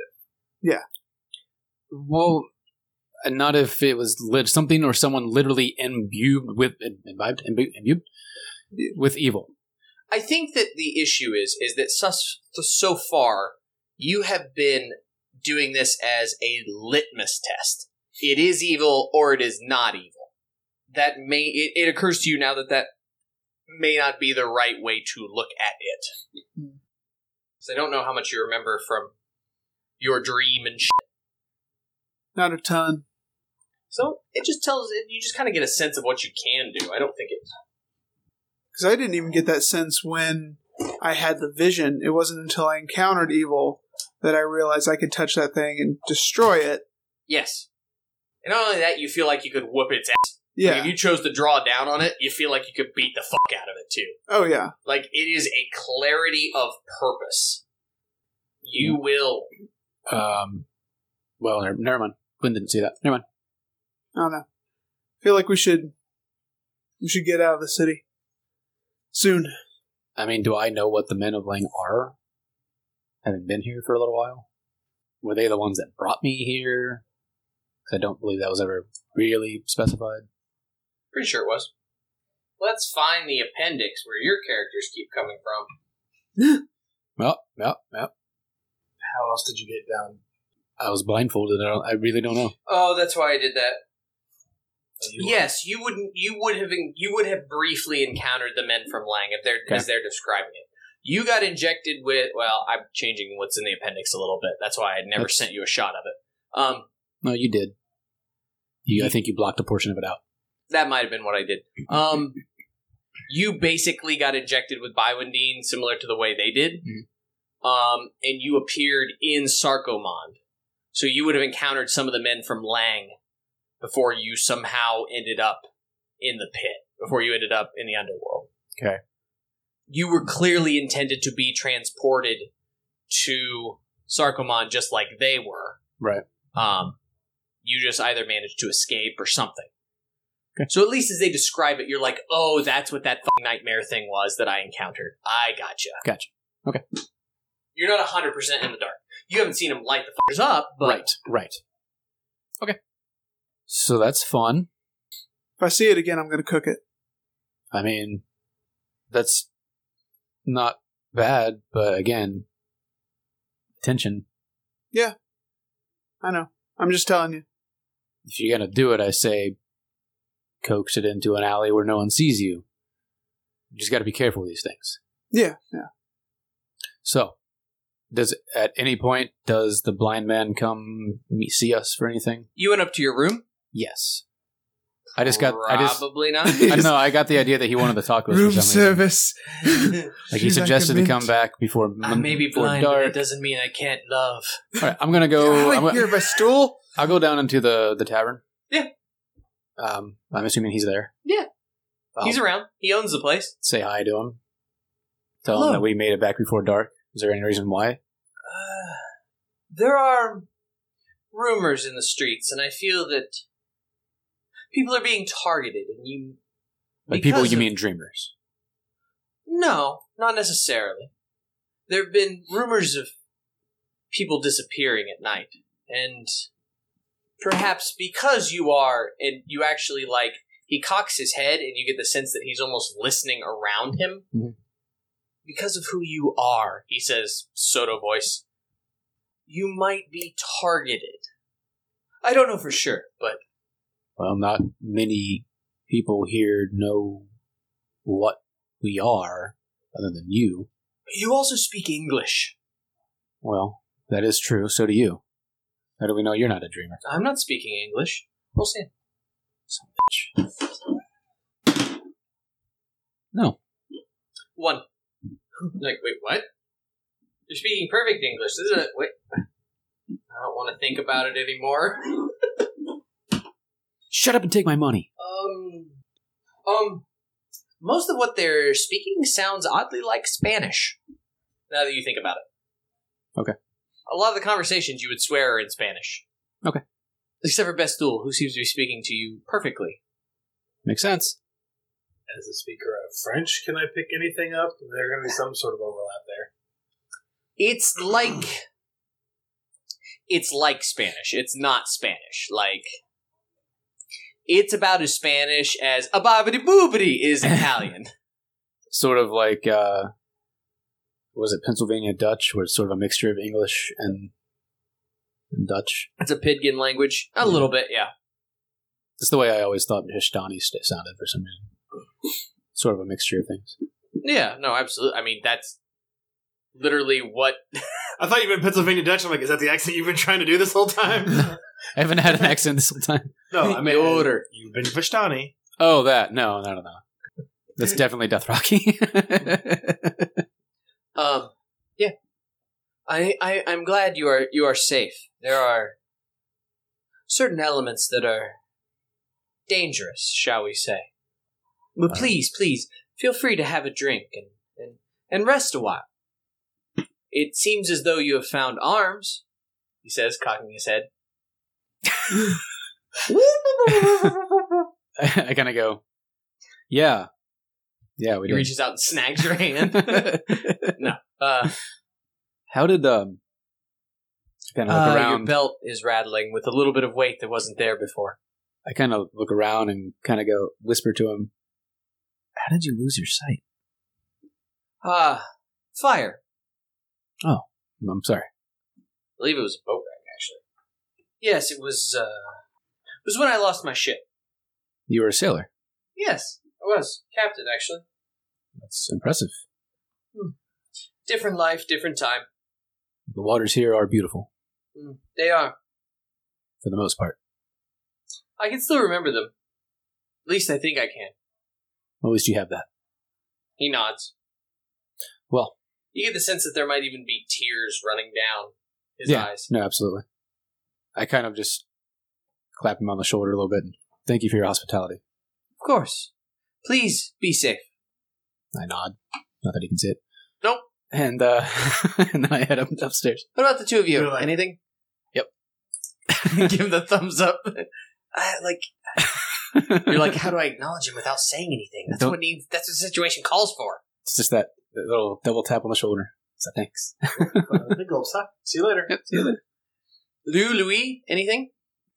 Well, not if it was something or someone literally imbued with evil.
I think that the issue is that so far you have been doing this as a litmus test. It is evil or it is not evil. That it occurs to you now that may not be the right way to look at it. So I don't know how much you remember from your dream and shit.
Not a ton.
So it just you just kind of get a sense of what you can do. I don't think it.
Because I didn't even get that sense when I had the vision. It wasn't until I encountered evil that I realized I could touch that thing and destroy it.
Yes. And not only that, you feel like you could whoop its ass.
Yeah.
Like if you chose to draw down on it, you feel like you could beat the fuck out of it too.
Oh, yeah.
Like, it is a clarity of purpose. You will.
Well, never mind. Quinn didn't see that. Never mind.
I don't know. I feel like we should get out of the city. Soon.
I mean, do I know what the men of Lang are? Having been here for a little while? Were they the ones that brought me here? Because I don't believe that was ever really specified.
Pretty sure it was. Let's find the appendix where your characters keep coming from.
Yep.
How else did you get down?
I was blindfolded. I really don't know.
Oh, that's why I did that. Yes, you would have briefly encountered the men from Lang as they're describing it. You got injected with. Well, I'm changing what's in the appendix a little bit. That's why I never sent you a shot of it.
No, you did. I think you blocked a portion of it out.
That might have been what I did. You basically got injected with Bywandine, similar to the way they did.
Mhm.
And you appeared in Sarkomond. So you would have encountered some of the men from Lang before you somehow ended up in the pit, before you ended up in the underworld.
Okay.
You were clearly intended to be transported to Sarkomond just like they were.
Right.
You just either managed to escape or something.
Okay.
So at least as they describe it, you're like, oh, that's what that fucking nightmare thing was that I encountered. I gotcha.
Okay.
You're not 100% in the dark. You haven't seen them light the fuckers up, but...
Right. Okay. So that's fun.
If I see it again, I'm going to cook it.
I mean, that's not bad, but again, tension.
Yeah. I know. I'm just telling you.
If you're going to do it, I say coax it into an alley where no one sees you. You just got to be careful with these things.
Yeah.
So, at any point, does the blind man come see us for anything?
You went up to your room?
Yes.
Probably not.
I don't know. I got the idea that he wanted to talk to us
Room
for some reason.
service.
Like he
She's like
suggested
a
to come
mint.
back before
I may be
before
blind, but
dark.
it doesn't mean I can't love.
All right, I'm gonna go.
Like, here, my stool.
I'll go down into the tavern.
Yeah.
I'm assuming he's there.
Yeah.
I'll
He's around. He owns the place.
say hi to him. Tell
Hello.
him that we made it back before dark. Is there any reason why?
There are rumors in the streets, and I feel that people are being targeted, and you...
By people,
because
you
of-
mean dreamers.
No, not necessarily. There have been rumors of people disappearing at night, and perhaps because you are, and you actually, like, he cocks his head, and you get the sense that he's almost listening around him.
Mhm.
Because of who you are, he says, Soto voice, you might be targeted. I don't know for sure, but
Well, not many people here know what we are, other than you.
You also speak English.
Well, that is true. So do you. How do we know you're not a dreamer?
I'm not speaking English. We'll see.
Son of a bitch. No.
1. Like, wait, what? You're speaking perfect English. This is wait. I don't want to think about it anymore.
Shut up and take my money.
Most of what they're speaking sounds oddly like Spanish. Now that you think about it.
Okay.
A lot of the conversations you would swear are in Spanish.
Okay.
Except for Bestul, who seems to be speaking to you perfectly.
Makes sense.
As a speaker of French, can I pick anything up? There's going to be some sort of overlap there.
It's like Spanish. It's not Spanish. Like, it's about as Spanish as a bobbity boobity is Italian.
Sort of like, was it Pennsylvania Dutch, where it's sort of a mixture of English and Dutch?
It's a Pidgin language. A little bit, yeah.
That's the way I always thought Hishtani sounded for some reason. Sort of a mixture of things.
Yeah, no, absolutely. I mean, that's literally what...
I thought you meant Pennsylvania Dutch. I'm like, is that the accent you've been trying to do this whole time?
I haven't had an accent this whole time.
No, I mean,
Order.
You've been Vishtani.
Oh, that. No. That's definitely Death Rocky.
Yeah. I'm glad you are safe. There are certain elements that are dangerous, shall we say. But please, feel free to have a drink and rest a while. It seems as though you have found arms, he says, cocking his head.
I kind of go, yeah, we
He
did.
reaches out and snags your hand. No.
How did kind of look
Your
around?
belt is rattling with a little bit of weight that wasn't there before.
I kind of look around and kind of go whisper to him. How did you lose your sight?
Fire.
Oh, I'm sorry.
I believe it was a boat wreck, actually. Yes, it was when I lost my ship.
You were a sailor.
Yes, I was. Captain, actually.
That's impressive.
Different life, different time.
The waters here are beautiful,
They are.
for the most part.
I can still remember them. At least I think I can.
Well, at least you have that.
He nods.
Well,
You get the sense that there might even be tears running down his
yeah,
eyes.
no, absolutely. I kind of just clap him on the shoulder a little bit. And thank you for your hospitality.
Of course. Please be safe.
I nod. Not that he can see it.
Nope.
And and then I head up upstairs.
What about the two of you?
You're like-
Anything?
Yep.
Give him the thumbs up. You're like, how do I acknowledge him without saying anything? That's
Don't-
what the situation calls for.
It's just that little double tap on the shoulder. So thanks.
Big gulp, huh? See you later.
Yep, see you later.
Louis, anything?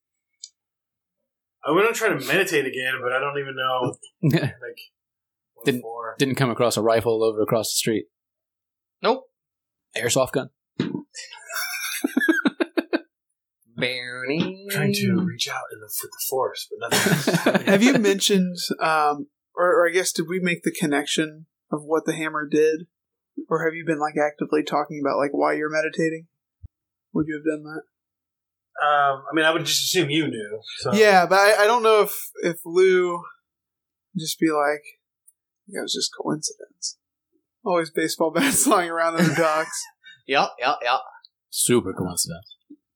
I'm going to try to meditate again, but I don't even know, like, what
Didn't-
for.
Didn't come across a rifle over across the street.
Nope.
Airsoft gun.
Trying to reach out with the force, but nothing.
Have you mentioned, or I guess, did we make the connection of what the hammer did? Or have you been, like, actively talking about, like, why you're meditating? Would you have done that?
I mean, I would just assume you knew. So.
Yeah, but I don't know if Lou would just be like, it was just coincidence. Always baseball bats lying around in the docks.
Yep.
Super coincidence.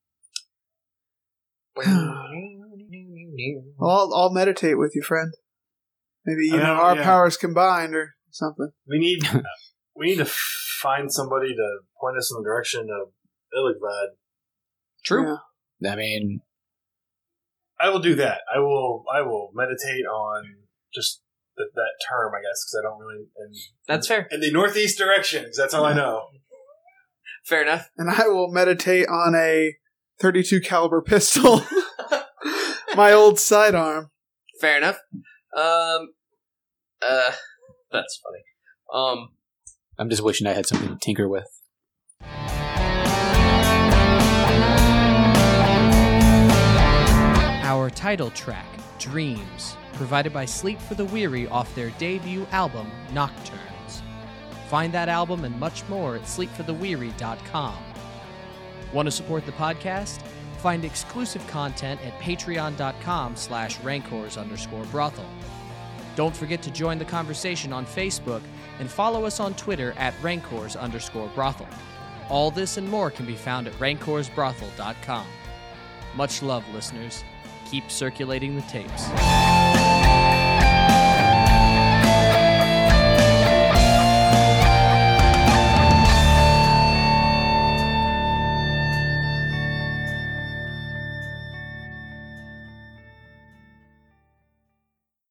Well, I'll meditate with you, friend. Maybe,
I know,
our
yeah.
powers combined or something.
We need to find somebody to point us in the direction of Illigvad.
True.
Yeah.
I mean,
I will do that. I will meditate on just that term, I guess, because I don't really.
That's fair.
In the northeast direction, because that's all I know.
Fair enough.
And I will meditate on a 32 caliber pistol. My old sidearm.
Fair enough. That's funny.
I'm just wishing I had something to tinker with.
Our title track, Dreams, provided by Sleep for the Weary off their debut album, Nocturnes. Find that album and much more at sleepfortheweary.com. Want to support the podcast? Find exclusive content at patreon.com/rancors_brothel. Don't forget to join the conversation on Facebook and follow us on Twitter at rancors_brothel. All this and more can be found at rancorsbrothel.com. Much love, listeners. Keep circulating the tapes.